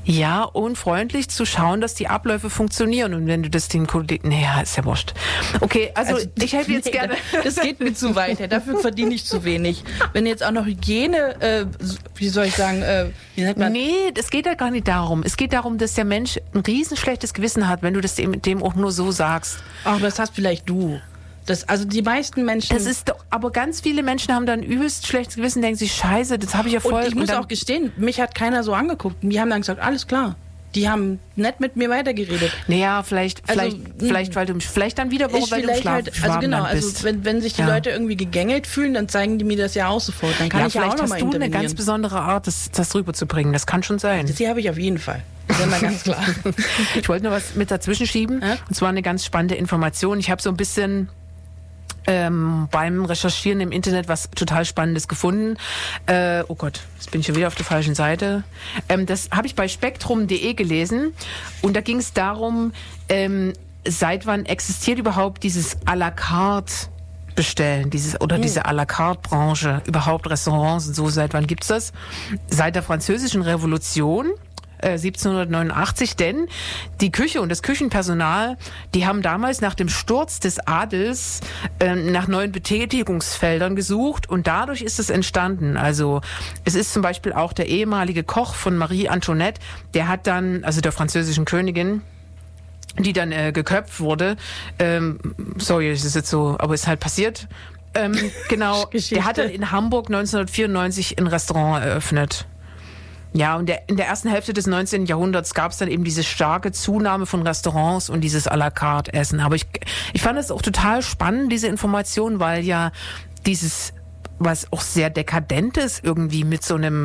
Ja, und freundlich zu schauen, dass die Abläufe funktionieren. Und wenn du das den Kollegen... Naja, ist ja wurscht. Okay, also ich hätte jetzt gerne... Das geht mir zu weit. Dafür verdiene ich zu wenig. Wenn jetzt auch noch Hygiene, wie soll ich sagen, wie sagt man? Nee, es geht ja gar nicht darum. Es geht darum, dass der Mensch ein riesenschlechtes Gewissen hat, wenn du das dem auch nur so sagst. Ach, das hast vielleicht du. Also die meisten Menschen... Das ist doch, aber ganz viele Menschen haben dann übelst schlechtes Gewissen, denken sich, scheiße, das habe ich ja voll... Und ich muss auch gestehen, mich hat keiner so angeguckt. Die haben dann gesagt, alles klar. Die haben nett mit mir weitergeredet. Naja, vielleicht dann wieder, weil du halt, also genau, bist. Also wenn sich die Leute irgendwie gegängelt fühlen, dann zeigen die mir das ja auch sofort. Dann kann ich ja auch noch mal intervenieren. Vielleicht hast du eine ganz besondere Art, das rüberzubringen. Das kann schon sein. Das hier habe ich auf jeden Fall. Das ist immer ganz klar. Ich wollte noch was mit dazwischen schieben. Und zwar eine ganz spannende Information. Ich habe so ein bisschen... beim Recherchieren im Internet was total Spannendes gefunden. Oh Gott, jetzt bin ich schon wieder auf der falschen Seite. Das habe ich bei spektrum.de gelesen und da ging es darum, seit wann existiert überhaupt dieses à la carte bestellen, diese à la carte Branche, überhaupt Restaurants und so, seit wann gibt's das? Seit der Französischen Revolution 1789, denn die Küche und das Küchenpersonal, die haben damals nach dem Sturz des Adels nach neuen Betätigungsfeldern gesucht und dadurch ist es entstanden. Also es ist zum Beispiel auch der ehemalige Koch von Marie Antoinette, der hat dann, also der französischen Königin, die dann geköpft wurde, sorry, es ist jetzt so, aber es ist halt passiert, genau, der hat dann in Hamburg 1994 ein Restaurant eröffnet. Ja, und in der ersten Hälfte des 19. Jahrhunderts gab es dann eben diese starke Zunahme von Restaurants und dieses à la carte Essen. Aber ich fand es auch total spannend, diese Information, weil ja dieses, was auch sehr dekadent ist, irgendwie mit so einem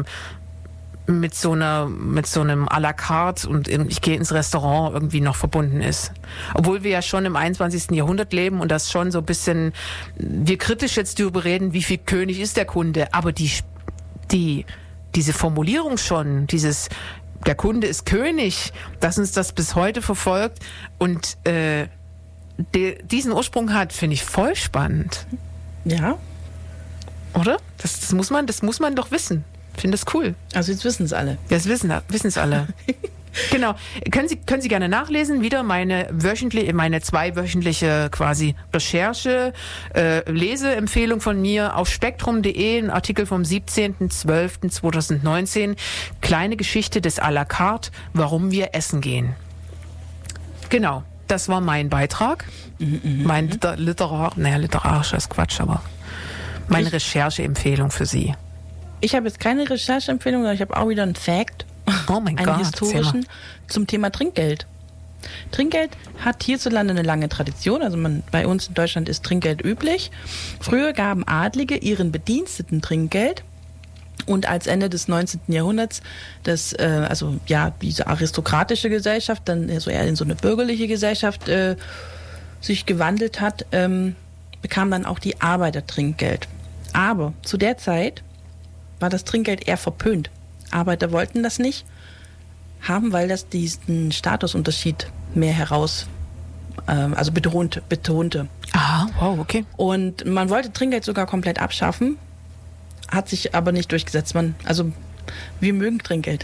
à la carte und ich gehe ins Restaurant irgendwie noch verbunden ist. Obwohl wir ja schon im 21. Jahrhundert leben und das schon so ein bisschen, wir kritisch jetzt darüber reden, wie viel König ist der Kunde, aber diese Formulierung schon, der Kunde ist König, dass uns das bis heute verfolgt und diesen Ursprung hat, finde ich voll spannend. Ja. Oder? Das muss man doch wissen. Ich finde das cool. Also jetzt wissen es alle. Jetzt wissen es alle. Genau. Können Sie gerne nachlesen. Wieder meine zweiwöchentliche quasi Recherche, Leseempfehlung von mir auf spektrum.de, ein Artikel vom 17.12.2019. Kleine Geschichte des à la carte, warum wir essen gehen. Genau. Das war mein Beitrag. Mein literarischer ist Quatsch, aber meine Rechercheempfehlung für Sie. Ich habe jetzt keine Rechercheempfehlung, sondern ich habe auch wieder einen Fact. Oh mein Gott, einen historischen zum Thema Trinkgeld. Trinkgeld hat hierzulande eine lange Tradition. Also bei uns in Deutschland ist Trinkgeld üblich. Früher gaben Adlige ihren Bediensteten Trinkgeld. Und als Ende des 19. Jahrhunderts diese aristokratische Gesellschaft dann so eher in so eine bürgerliche Gesellschaft sich gewandelt hat, bekam dann auch die Arbeiter Trinkgeld. Aber zu der Zeit war das Trinkgeld eher verpönt. Arbeiter wollten das nicht haben, weil das diesen Statusunterschied mehr betonte. Ah, wow, okay. Und man wollte Trinkgeld sogar komplett abschaffen, hat sich aber nicht durchgesetzt. Wir mögen Trinkgeld.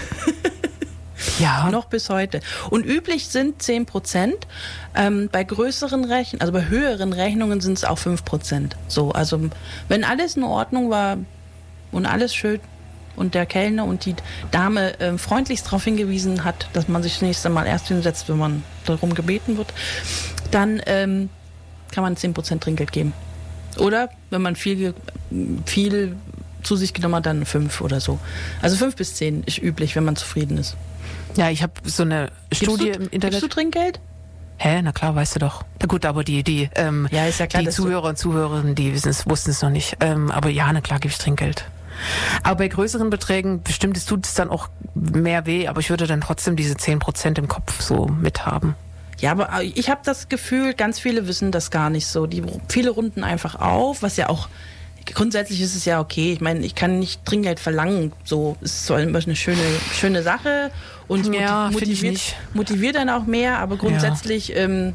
Ja. Noch bis heute. Und üblich sind 10%. Bei größeren Rechnungen, also bei höheren Rechnungen sind es auch 5%. So, also wenn alles in Ordnung war und alles schön und der Kellner und die Dame freundlichst darauf hingewiesen hat, dass man sich das nächste Mal erst hinsetzt, wenn man darum gebeten wird, dann kann man 10% Trinkgeld geben. Oder wenn man viel zu sich genommen hat, dann 5 oder so. Also 5 bis 10 ist üblich, wenn man zufrieden ist. Ja, ich habe so eine Studie im Internet. Gibst du Trinkgeld? Hä, na klar, weißt du doch. Na gut, aber die ist ja klar, die Zuhörer und Zuhörerinnen, die wussten es noch nicht. Aber ja, na klar, gebe ich Trinkgeld. Aber bei größeren Beträgen, bestimmt tut es dann auch mehr weh, aber ich würde dann trotzdem diese 10% im Kopf so mithaben. Ja, aber ich habe das Gefühl, ganz viele wissen das gar nicht so. Viele runden einfach auf, was ja auch, grundsätzlich ist es ja okay. Ich meine, ich kann nicht Trinkgeld verlangen, so ist zwar immer eine schöne Sache und motiviert dann auch mehr, aber grundsätzlich,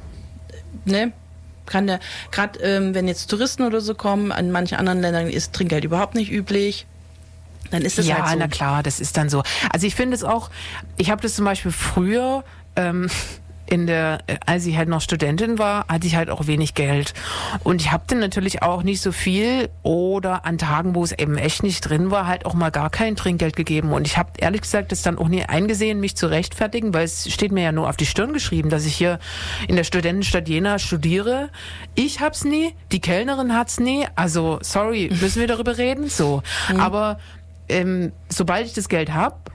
kann der, gerade wenn jetzt Touristen oder so kommen, an manchen anderen Ländern ist Trinkgeld überhaupt nicht üblich. Dann ist das ja, halt so. na klar, das ist dann so. Also ich finde es auch, ich habe das zum Beispiel früher als ich halt noch Studentin war, hatte ich halt auch wenig Geld. Und ich habe dann natürlich auch nicht so viel oder an Tagen, wo es eben echt nicht drin war, halt auch mal gar kein Trinkgeld gegeben. Und ich habe ehrlich gesagt das dann auch nie eingesehen, mich zu rechtfertigen, weil es steht mir ja nur auf die Stirn geschrieben, dass ich hier in der Studentenstadt Jena studiere. Ich hab's nie, die Kellnerin hat's nie. Also, sorry, müssen wir darüber reden? So. Aber sobald ich das Geld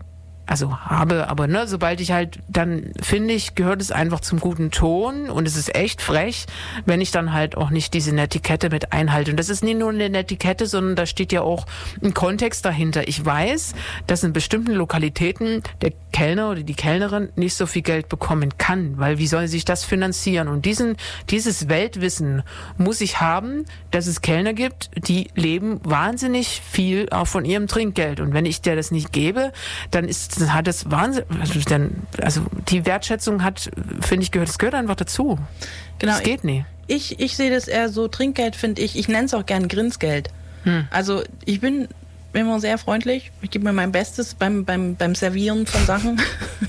aber sobald ich halt, dann finde ich, gehört es einfach zum guten Ton und es ist echt frech, wenn ich dann halt auch nicht diese Netiquette mit einhalte. Und das ist nicht nur eine Netiquette, sondern da steht ja auch ein Kontext dahinter. Ich weiß, dass in bestimmten Lokalitäten der Kellner oder die Kellnerin nicht so viel Geld bekommen kann, weil wie soll sich das finanzieren? Und dieses Weltwissen muss ich haben, dass es Kellner gibt, die leben wahnsinnig viel auch von ihrem Trinkgeld. Und wenn ich dir das nicht gebe, dann hat das Wahnsinn, also die Wertschätzung finde ich, das gehört einfach dazu. Genau. Das geht nie. Ich sehe das eher so, Trinkgeld finde ich nenne es auch gern Grinsgeld. Also ich bin immer sehr freundlich. Ich gebe mir mein Bestes beim Servieren von Sachen.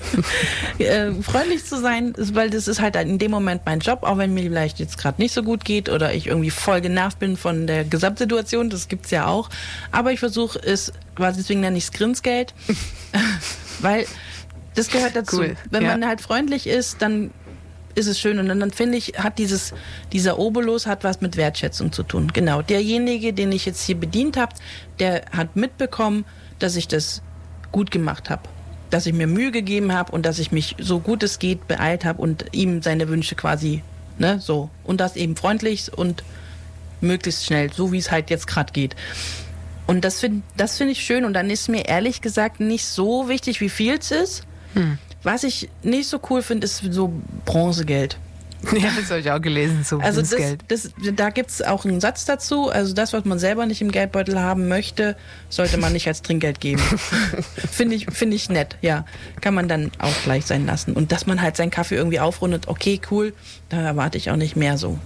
Freundlich zu sein, weil das ist halt in dem Moment mein Job, auch wenn mir vielleicht jetzt gerade nicht so gut geht oder ich irgendwie voll genervt bin von der Gesamtsituation, das gibt's ja auch. Aber ich versuche es, deswegen nenne ich es Grinsgeld, weil das gehört dazu. Cool. Wenn man halt freundlich ist, dann ist es schön. Und dann finde ich, dieser Obolus hat was mit Wertschätzung zu tun. Genau. Derjenige, den ich jetzt hier bedient habe, der hat mitbekommen, dass ich das gut gemacht habe. Dass ich mir Mühe gegeben habe und dass ich mich so gut es geht beeilt habe und ihm seine Wünsche quasi, so. Und das eben freundlich und möglichst schnell, so wie es halt jetzt gerade geht. Und das find ich schön. Und dann ist mir ehrlich gesagt nicht so wichtig, wie viel es ist. Was ich nicht so cool finde, ist so Bronzegeld. Ja, das habe ich auch gelesen, so Also Geld. Da gibt es auch einen Satz dazu. Also das, was man selber nicht im Geldbeutel haben möchte, sollte man nicht als Trinkgeld geben. Finde ich nett, ja. Kann man dann auch gleich sein lassen. Und dass man halt seinen Kaffee irgendwie aufrundet, okay, cool, da erwarte ich auch nicht mehr so.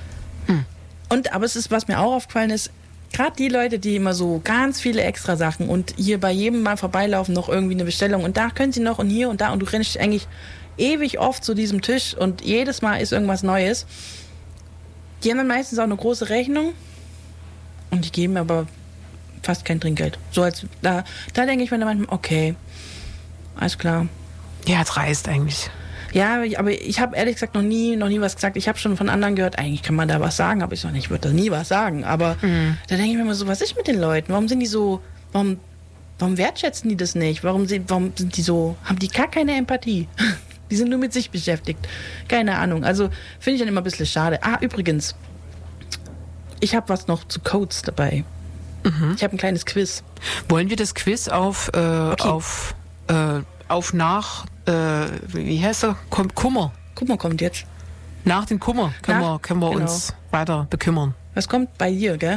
Aber was mir auch aufgefallen ist, gerade die Leute, die immer so ganz viele extra Sachen und hier bei jedem Mal vorbeilaufen noch irgendwie eine Bestellung und da können sie noch und hier und da und du rennst eigentlich ewig oft zu diesem Tisch und jedes Mal ist irgendwas Neues. Die haben dann meistens auch eine große Rechnung und die geben aber fast kein Trinkgeld. So als da denke ich mir dann manchmal, okay, alles klar. Ja, dreist eigentlich. Ja, aber ich habe ehrlich gesagt noch nie was gesagt. Ich habe schon von anderen gehört, eigentlich kann man da was sagen, aber ich würde da nie was sagen. Aber da denke ich mir immer so, was ist mit den Leuten? Warum sind die so, warum wertschätzen die das nicht? Warum sind die so, haben die gar keine Empathie? Die sind nur mit sich beschäftigt. Keine Ahnung. Also finde ich dann immer ein bisschen schade. übrigens, ich habe was noch zu Codes dabei. Ich habe ein kleines Quiz. Wollen wir das Quiz auf wie heißt er? Kummer. Kummer kommt jetzt. Nach dem Kummer können wir uns weiter bekümmern. Was kommt bei dir, gell?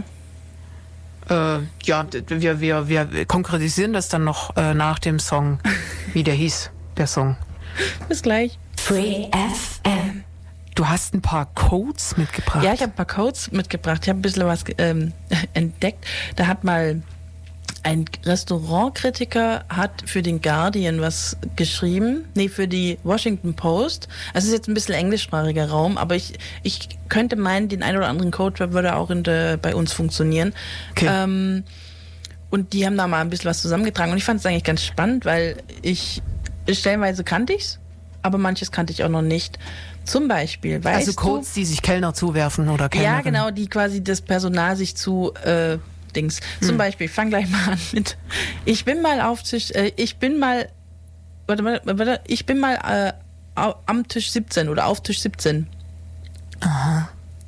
Ja, wir konkretisieren das dann noch nach dem Song, wie der hieß, der Song. Bis gleich. Free FM. Du hast ein paar Codes mitgebracht. Ja, ich habe ein paar Codes mitgebracht. Ich habe ein bisschen was entdeckt. Da hat mal ein Restaurantkritiker hat für den Guardian was geschrieben, für die Washington Post. Also es ist jetzt ein bisschen englischsprachiger Raum, aber ich könnte meinen, den einen oder anderen Code würde auch bei uns funktionieren. Okay. Und die haben da mal ein bisschen was zusammengetragen und ich fand es eigentlich ganz spannend, weil stellenweise kannte ich's, aber manches kannte ich auch noch nicht. Zum Beispiel, weißt du... Codes, die sich Kellner zuwerfen oder Kellnerin. Ja, genau, die quasi das Personal sich zu... Dings. Zum Beispiel, fang gleich mal an mit ich bin mal am Tisch 17 oder auf Tisch 17. Aha.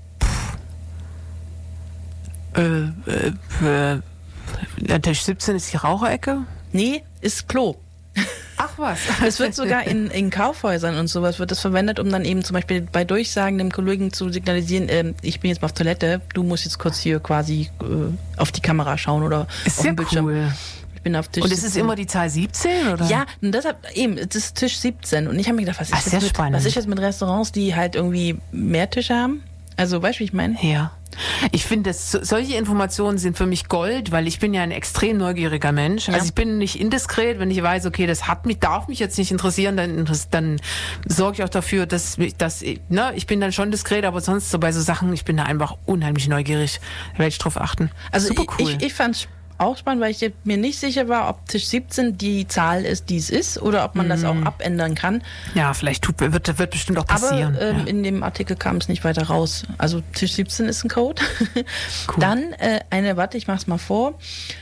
Tisch 17 ist die Raucherecke? Nee, ist Klo. Ach was. Es wird sogar in Kaufhäusern und sowas wird das verwendet, um dann eben zum Beispiel bei Durchsagen dem Kollegen zu signalisieren, ich bin jetzt mal auf Toilette, du musst jetzt kurz hier quasi auf die Kamera schauen oder ist auf den Bildschirm. Cool. Ich bin auf Tisch und es ist immer die Zahl 17, oder? Ja, und deshalb eben, es ist Tisch 17 und ich habe mir gedacht, was ist jetzt mit Restaurants, die halt irgendwie mehr Tische haben? Also, weißt du, wie ich meine? Ja. Ich finde, solche Informationen sind für mich Gold, weil ich bin ja ein extrem neugieriger Mensch. Ja. Also ich bin nicht indiskret, wenn ich weiß, okay, darf mich jetzt nicht interessieren, dann sorge ich auch dafür, ich bin dann schon diskret, aber sonst so bei so Sachen, ich bin da einfach unheimlich neugierig. Da werde ich drauf achten. Also super cool. ich fand es auch spannend, weil ich mir nicht sicher war, ob Tisch 17 die Zahl ist, die es ist, oder ob man das auch abändern kann. Ja, vielleicht wird bestimmt auch passieren. Aber in dem Artikel kam es nicht weiter raus. Also Tisch 17 ist ein Code. Cool. Dann ich mach's mal vor.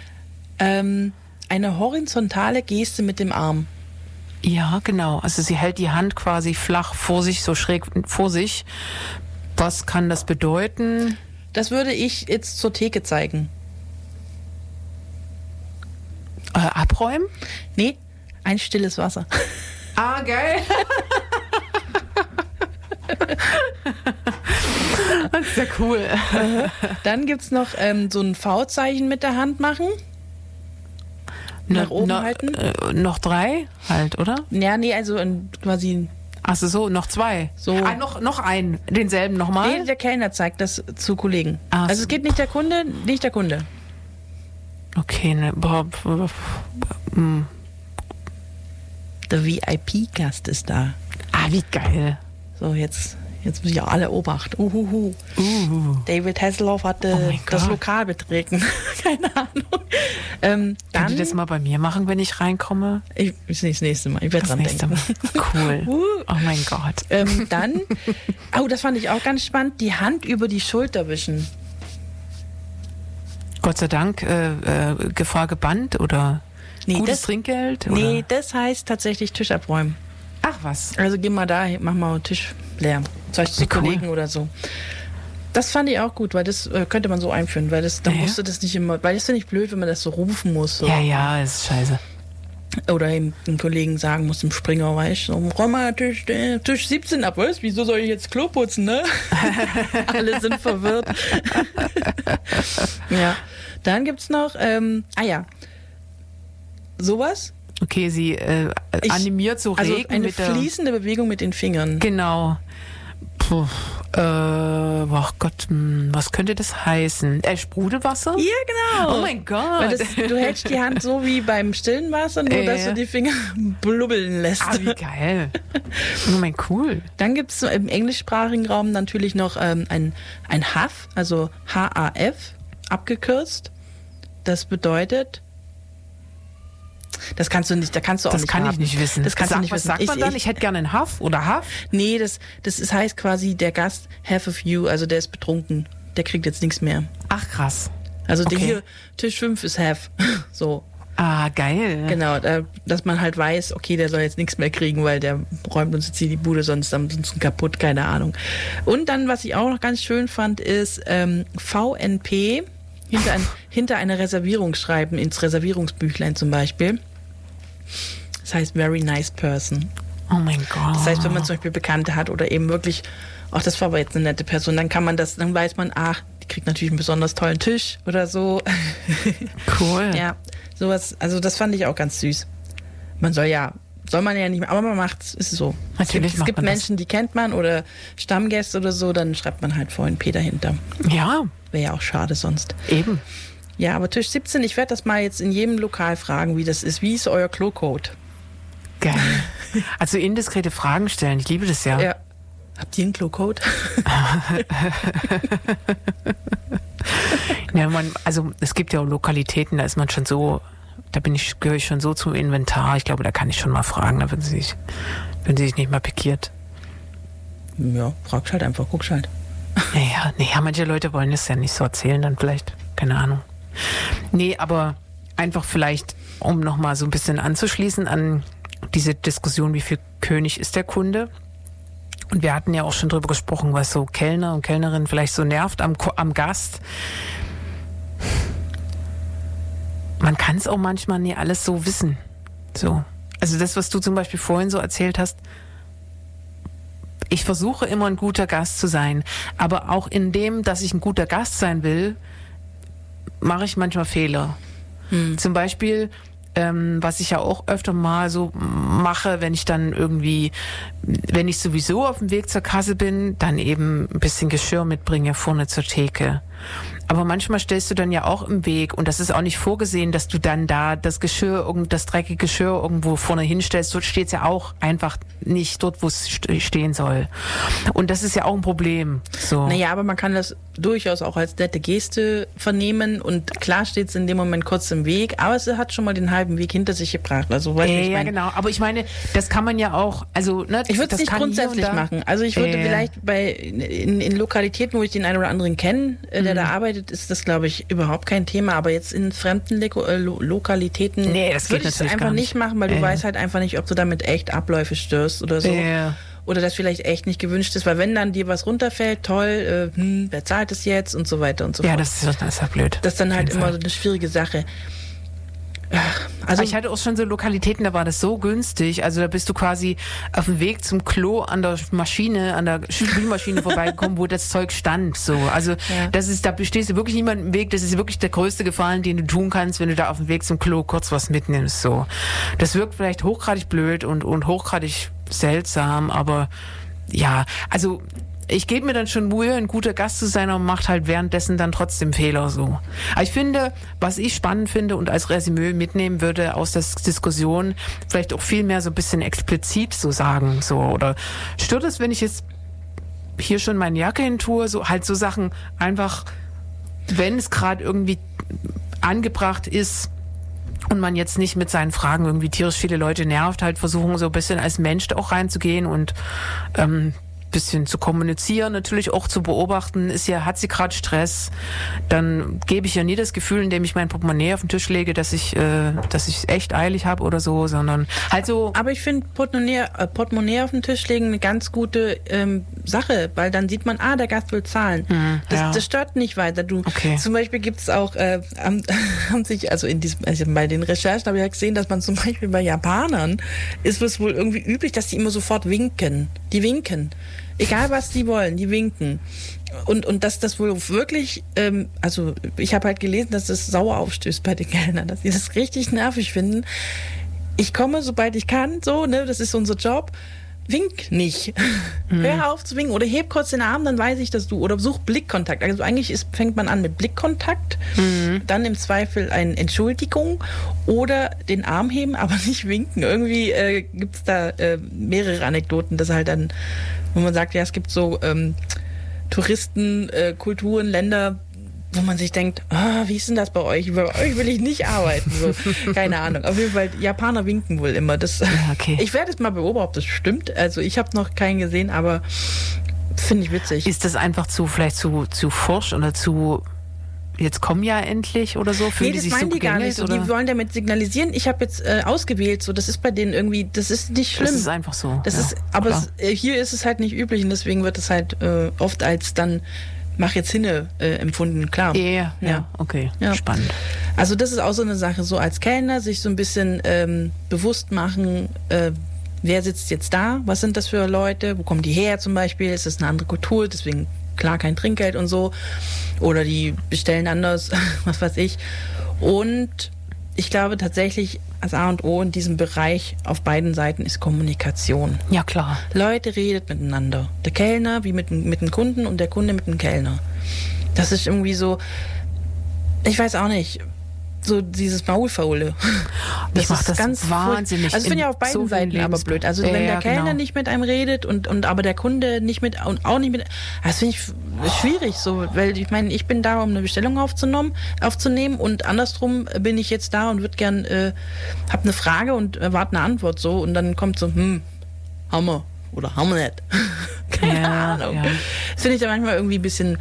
Eine horizontale Geste mit dem Arm. Ja, genau. Also sie hält die Hand quasi flach vor sich, so schräg vor sich. Was kann das bedeuten? Das würde ich jetzt zur Theke zeigen. Abräumen? Nee, ein stilles Wasser. Ah, geil. Das ist ja cool. Dann gibt's noch so ein V-Zeichen mit der Hand machen. Nach oben halten. Noch 3 halt, oder? Ja, nee, also quasi... Achso, so, noch 2. So. Noch einen, denselben nochmal? Nee, der Kellner zeigt das zu Kollegen. Ach Also so. es geht nicht der Kunde. Okay, ne, Der VIP-Gast ist da. wie geil. So, jetzt müssen ja alle Obacht. David Hasselhoff hatte Oh mein das Gott. Lokal betreten. Keine Ahnung. Könnt ihr das mal bei mir machen, wenn ich reinkomme? Das nächste Mal. Ich werde Das dran nächste denken. Mal. Cool. Oh mein Gott. Dann, das fand ich auch ganz spannend, die Hand über die Schulter wischen. Gott sei Dank, Gefahr gebannt oder Nee, gutes das- Trinkgeld? Oder? Nee, das heißt tatsächlich Tisch abräumen. Ach was. Also geh mal da, mach mal einen Tisch leer. Zum Beispiel zu Cool. Kollegen oder so. Das fand ich auch gut, weil das könnte man so einführen, weil dann Ja. musst du das nicht immer, weil das finde ich blöd, wenn man das so rufen muss. So. Ja, ist scheiße. Oder eben einem Kollegen sagen muss, im Springer, weißt du, räum mal Tisch 17 ab, was? Wieso soll ich jetzt Klo putzen, ne? Alle sind verwirrt. Ja. Dann gibt's noch, sowas. Okay, sie animiert so Also Regen eine mit der... fließende Bewegung mit den Fingern. Genau. Puh. Oh Gott, was könnte das heißen? Sprudelwasser? Ja, genau. Oh mein Gott. Weil du hältst die Hand so wie beim stillen Wasser, nur dass du die Finger blubbeln lässt. Ah, wie geil. Oh mein, cool. Dann gibt es im englischsprachigen Raum natürlich noch ein HAF, also HAF, abgekürzt. Das bedeutet, das kannst du nicht, da kannst du auch Das nicht kann haben. ich nicht wissen. Das kannst du nicht was wissen. sagt man dann? Ich hätte gerne einen Haff oder Haff. Nee, das heißt quasi, der Gast have a few, also der ist betrunken. Der kriegt jetzt nichts mehr. Ach, krass. Also der Okay. hier, Tisch 5 ist have. So. Ah, geil. Genau, dass man halt weiß, okay, der soll jetzt nichts mehr kriegen, weil der räumt uns jetzt hier die Bude sonst ansonsten kaputt, keine Ahnung. Und dann, was ich auch noch ganz schön fand, ist VNP, hinter eine Reservierung schreiben, ins Reservierungsbüchlein zum Beispiel. Das heißt very nice person. Oh mein Gott. Das heißt, wenn man zum Beispiel Bekannte hat oder eben wirklich, ach, das war aber jetzt eine nette Person, dann kann man das, dann weiß man, ach, die kriegt natürlich einen besonders tollen Tisch oder so. Cool. Ja, sowas, also das fand ich auch ganz süß. Soll man ja nicht mehr, aber man macht's, ist so. Natürlich Es macht gibt man das. Menschen, die kennt man oder Stammgäste oder so, dann schreibt man halt VNP dahinter. Ja, Wäre ja auch schade sonst. eben. Ja, aber Tisch 17, ich werde das mal jetzt in jedem Lokal fragen, wie das ist. Wie ist euer Klo-Code? Geil. Also indiskrete Fragen stellen, ich liebe das ja. Ja. Habt ihr einen Klo-Code? Ja, also es gibt ja auch Lokalitäten, da ist man schon so, gehöre ich schon so zum Inventar. Ich glaube, da kann ich schon mal fragen, da wenn sie sich nicht mal pikiert. Ja, fragst halt einfach, guckst halt. Naja, manche Leute wollen das ja nicht so erzählen, dann vielleicht, keine Ahnung. Nee, aber einfach vielleicht, um nochmal so ein bisschen anzuschließen an diese Diskussion, wie viel König ist der Kunde? Und wir hatten ja auch schon drüber gesprochen, was so Kellner und Kellnerinnen vielleicht so nervt am Gast. Man kann es auch manchmal nie alles so wissen. So. Also das, was du zum Beispiel vorhin so erzählt hast, ich versuche immer ein guter Gast zu sein, aber auch in dem, dass ich ein guter Gast sein will, mache ich manchmal Fehler. Zum Beispiel, was ich ja auch öfter mal so mache, wenn ich dann irgendwie, wenn ich sowieso auf dem Weg zur Kasse bin, dann eben ein bisschen Geschirr mitbringe vorne zur Theke. Aber manchmal stellst du dann ja auch im Weg und das ist auch nicht vorgesehen, dass du dann da das dreckige Geschirr irgendwo vorne hinstellst. So steht es ja auch einfach nicht dort, wo es stehen soll. Und das ist ja auch ein Problem. So. Naja, aber man kann das durchaus auch als nette Geste vernehmen und klar steht es in dem Moment kurz im Weg, aber es hat schon mal den halben Weg hinter sich gebracht. Also, weißt du, ich meine, genau. Aber ich meine, das kann man ja auch, also, ne, ich würde es nicht grundsätzlich machen. Also ich würde vielleicht in Lokalitäten, wo ich den einen oder anderen kenne, der da arbeitet, ist das, glaube ich, überhaupt kein Thema. Aber jetzt in fremden Lokalitäten würde ich es einfach nicht machen, weil du weißt halt einfach nicht, ob du damit echt Abläufe störst oder so. Oder das vielleicht echt nicht gewünscht ist, weil wenn dann dir was runterfällt, toll, wer zahlt es jetzt und so weiter und so fort. Ja, das ist ja blöd. Das ist dann halt immer so eine schwierige Sache. Also ich hatte auch schon so Lokalitäten, da war das so günstig. Also da bist du quasi auf dem Weg zum Klo an der Maschine, an der Spülmaschine vorbeigekommen, wo das Zeug stand. So, also da bestehst du wirklich niemand im Weg. Das ist wirklich der größte Gefallen, den du tun kannst, wenn du da auf dem Weg zum Klo kurz was mitnimmst. So, das wirkt vielleicht hochgradig blöd und hochgradig seltsam, aber ja, also ich gebe mir dann schon Mühe, ein guter Gast zu sein, und macht halt währenddessen dann trotzdem Fehler so. Aber ich finde, was ich spannend finde und als Resümee mitnehmen würde aus der Diskussion, vielleicht auch viel mehr so ein bisschen explizit so sagen, so, oder stört es, wenn ich jetzt hier schon meine Jacke hin tue, so halt so Sachen einfach, wenn es gerade irgendwie angebracht ist, und man jetzt nicht mit seinen Fragen irgendwie tierisch viele Leute nervt, halt versuchen so ein bisschen als Mensch auch reinzugehen und bisschen zu kommunizieren, natürlich auch zu beobachten, hat sie gerade Stress, dann gebe ich ja nie das Gefühl, indem ich mein Portemonnaie auf den Tisch lege, dass ich echt eilig habe oder so, sondern halt so. Aber ich finde Portemonnaie auf den Tisch legen eine ganz gute Sache, weil dann sieht man, der Gast will zahlen. Das stört nicht weiter. Zum Beispiel gibt es auch, haben sich, also bei den Recherchen habe ich ja gesehen, dass man zum Beispiel bei Japanern ist es wohl irgendwie üblich, dass die immer sofort winken. Die winken. Egal was die wollen, die winken. Und dass das wohl wirklich, also ich habe halt gelesen, dass das sauer aufstößt bei den Kellnern, dass die das richtig nervig finden. Ich komme, sobald ich kann, so, ne, das ist unser Job. Wink nicht. Hör auf zu winken oder heb kurz den Arm, dann weiß ich, dass du, oder such Blickkontakt. Also eigentlich fängt man an mit Blickkontakt, dann im Zweifel eine Entschuldigung oder den Arm heben, aber nicht winken. Irgendwie gibt's da mehrere Anekdoten, dass halt dann, wo man sagt, ja, es gibt so Touristen, Kulturen, Länder, wo man sich denkt, wie ist denn das bei euch? Bei euch will ich nicht arbeiten. So. Keine Ahnung. Auf jeden Fall, Japaner winken wohl immer. Okay. Ich werde es mal beobachten, ob das stimmt. Also ich habe noch keinen gesehen, aber finde ich witzig. Ist das einfach vielleicht zu forsch oder zu jetzt kommen ja endlich oder so? Fühlen das die sich meinen so die gar nicht so. Die wollen damit signalisieren, ich habe jetzt ausgewählt, so, das ist bei denen irgendwie, das ist nicht schlimm. Das ist einfach so. Aber hier ist es halt nicht üblich und deswegen wird es halt oft als dann mach jetzt hinne empfunden, klar. Ja, okay, spannend. Also das ist auch so eine Sache, so als Kellner sich so ein bisschen bewusst machen, wer sitzt jetzt da, was sind das für Leute, wo kommen die her zum Beispiel, ist das eine andere Kultur, deswegen klar kein Trinkgeld und so, oder die bestellen anders, was weiß ich. Und ich glaube tatsächlich, das A und O in diesem Bereich auf beiden Seiten ist Kommunikation. Ja, klar. Leute redet miteinander. Der Kellner wie mit dem Kunden und der Kunde mit dem Kellner. Das ist irgendwie so, ich weiß auch nicht, so dieses Maulfaule. Das macht das ganz wahnsinnig. Also ich finde ja auf beiden Seiten aber blöd. Also wenn der Kellner nicht mit einem redet und aber der Kunde nicht mit und auch nicht mit, das finde ich schwierig so, weil ich meine, ich bin da, um eine Bestellung aufzunehmen und andersrum bin ich jetzt da und würde gern, hab eine Frage und erwarte eine Antwort so und dann kommt so, haben wir oder haben wir nicht. Keine Ahnung. Ja. Das finde ich da manchmal irgendwie ein bisschen.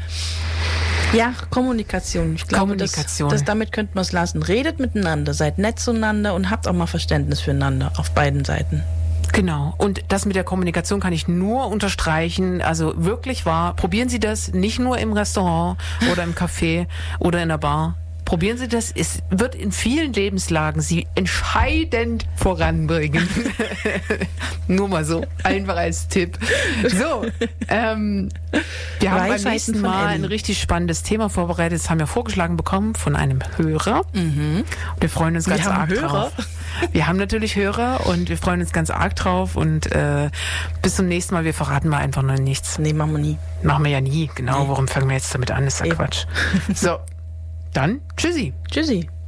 Ja, Kommunikation. Ich glaube, damit könnte man es lassen. Redet miteinander, seid nett zueinander und habt auch mal Verständnis füreinander auf beiden Seiten. Genau. Und das mit der Kommunikation kann ich nur unterstreichen. Also wirklich wahr. Probieren Sie das nicht nur im Restaurant oder im Café oder in der Bar. Probieren Sie das. Es wird in vielen Lebenslagen Sie entscheidend voranbringen. Nur mal so, einfach als Tipp. So, wir haben beim nächsten Mal ein richtig spannendes Thema vorbereitet. Das haben wir vorgeschlagen bekommen von einem Hörer. Wir freuen uns ganz arg drauf. Wir haben natürlich Hörer und wir freuen uns ganz arg drauf und bis zum nächsten Mal. Wir verraten mal einfach noch nichts. Nee, machen wir nie. Machen wir ja nie. Genau, warum fangen wir jetzt damit an? Ist ja Eben. Quatsch. So, dann tschüssi. Tschüssi.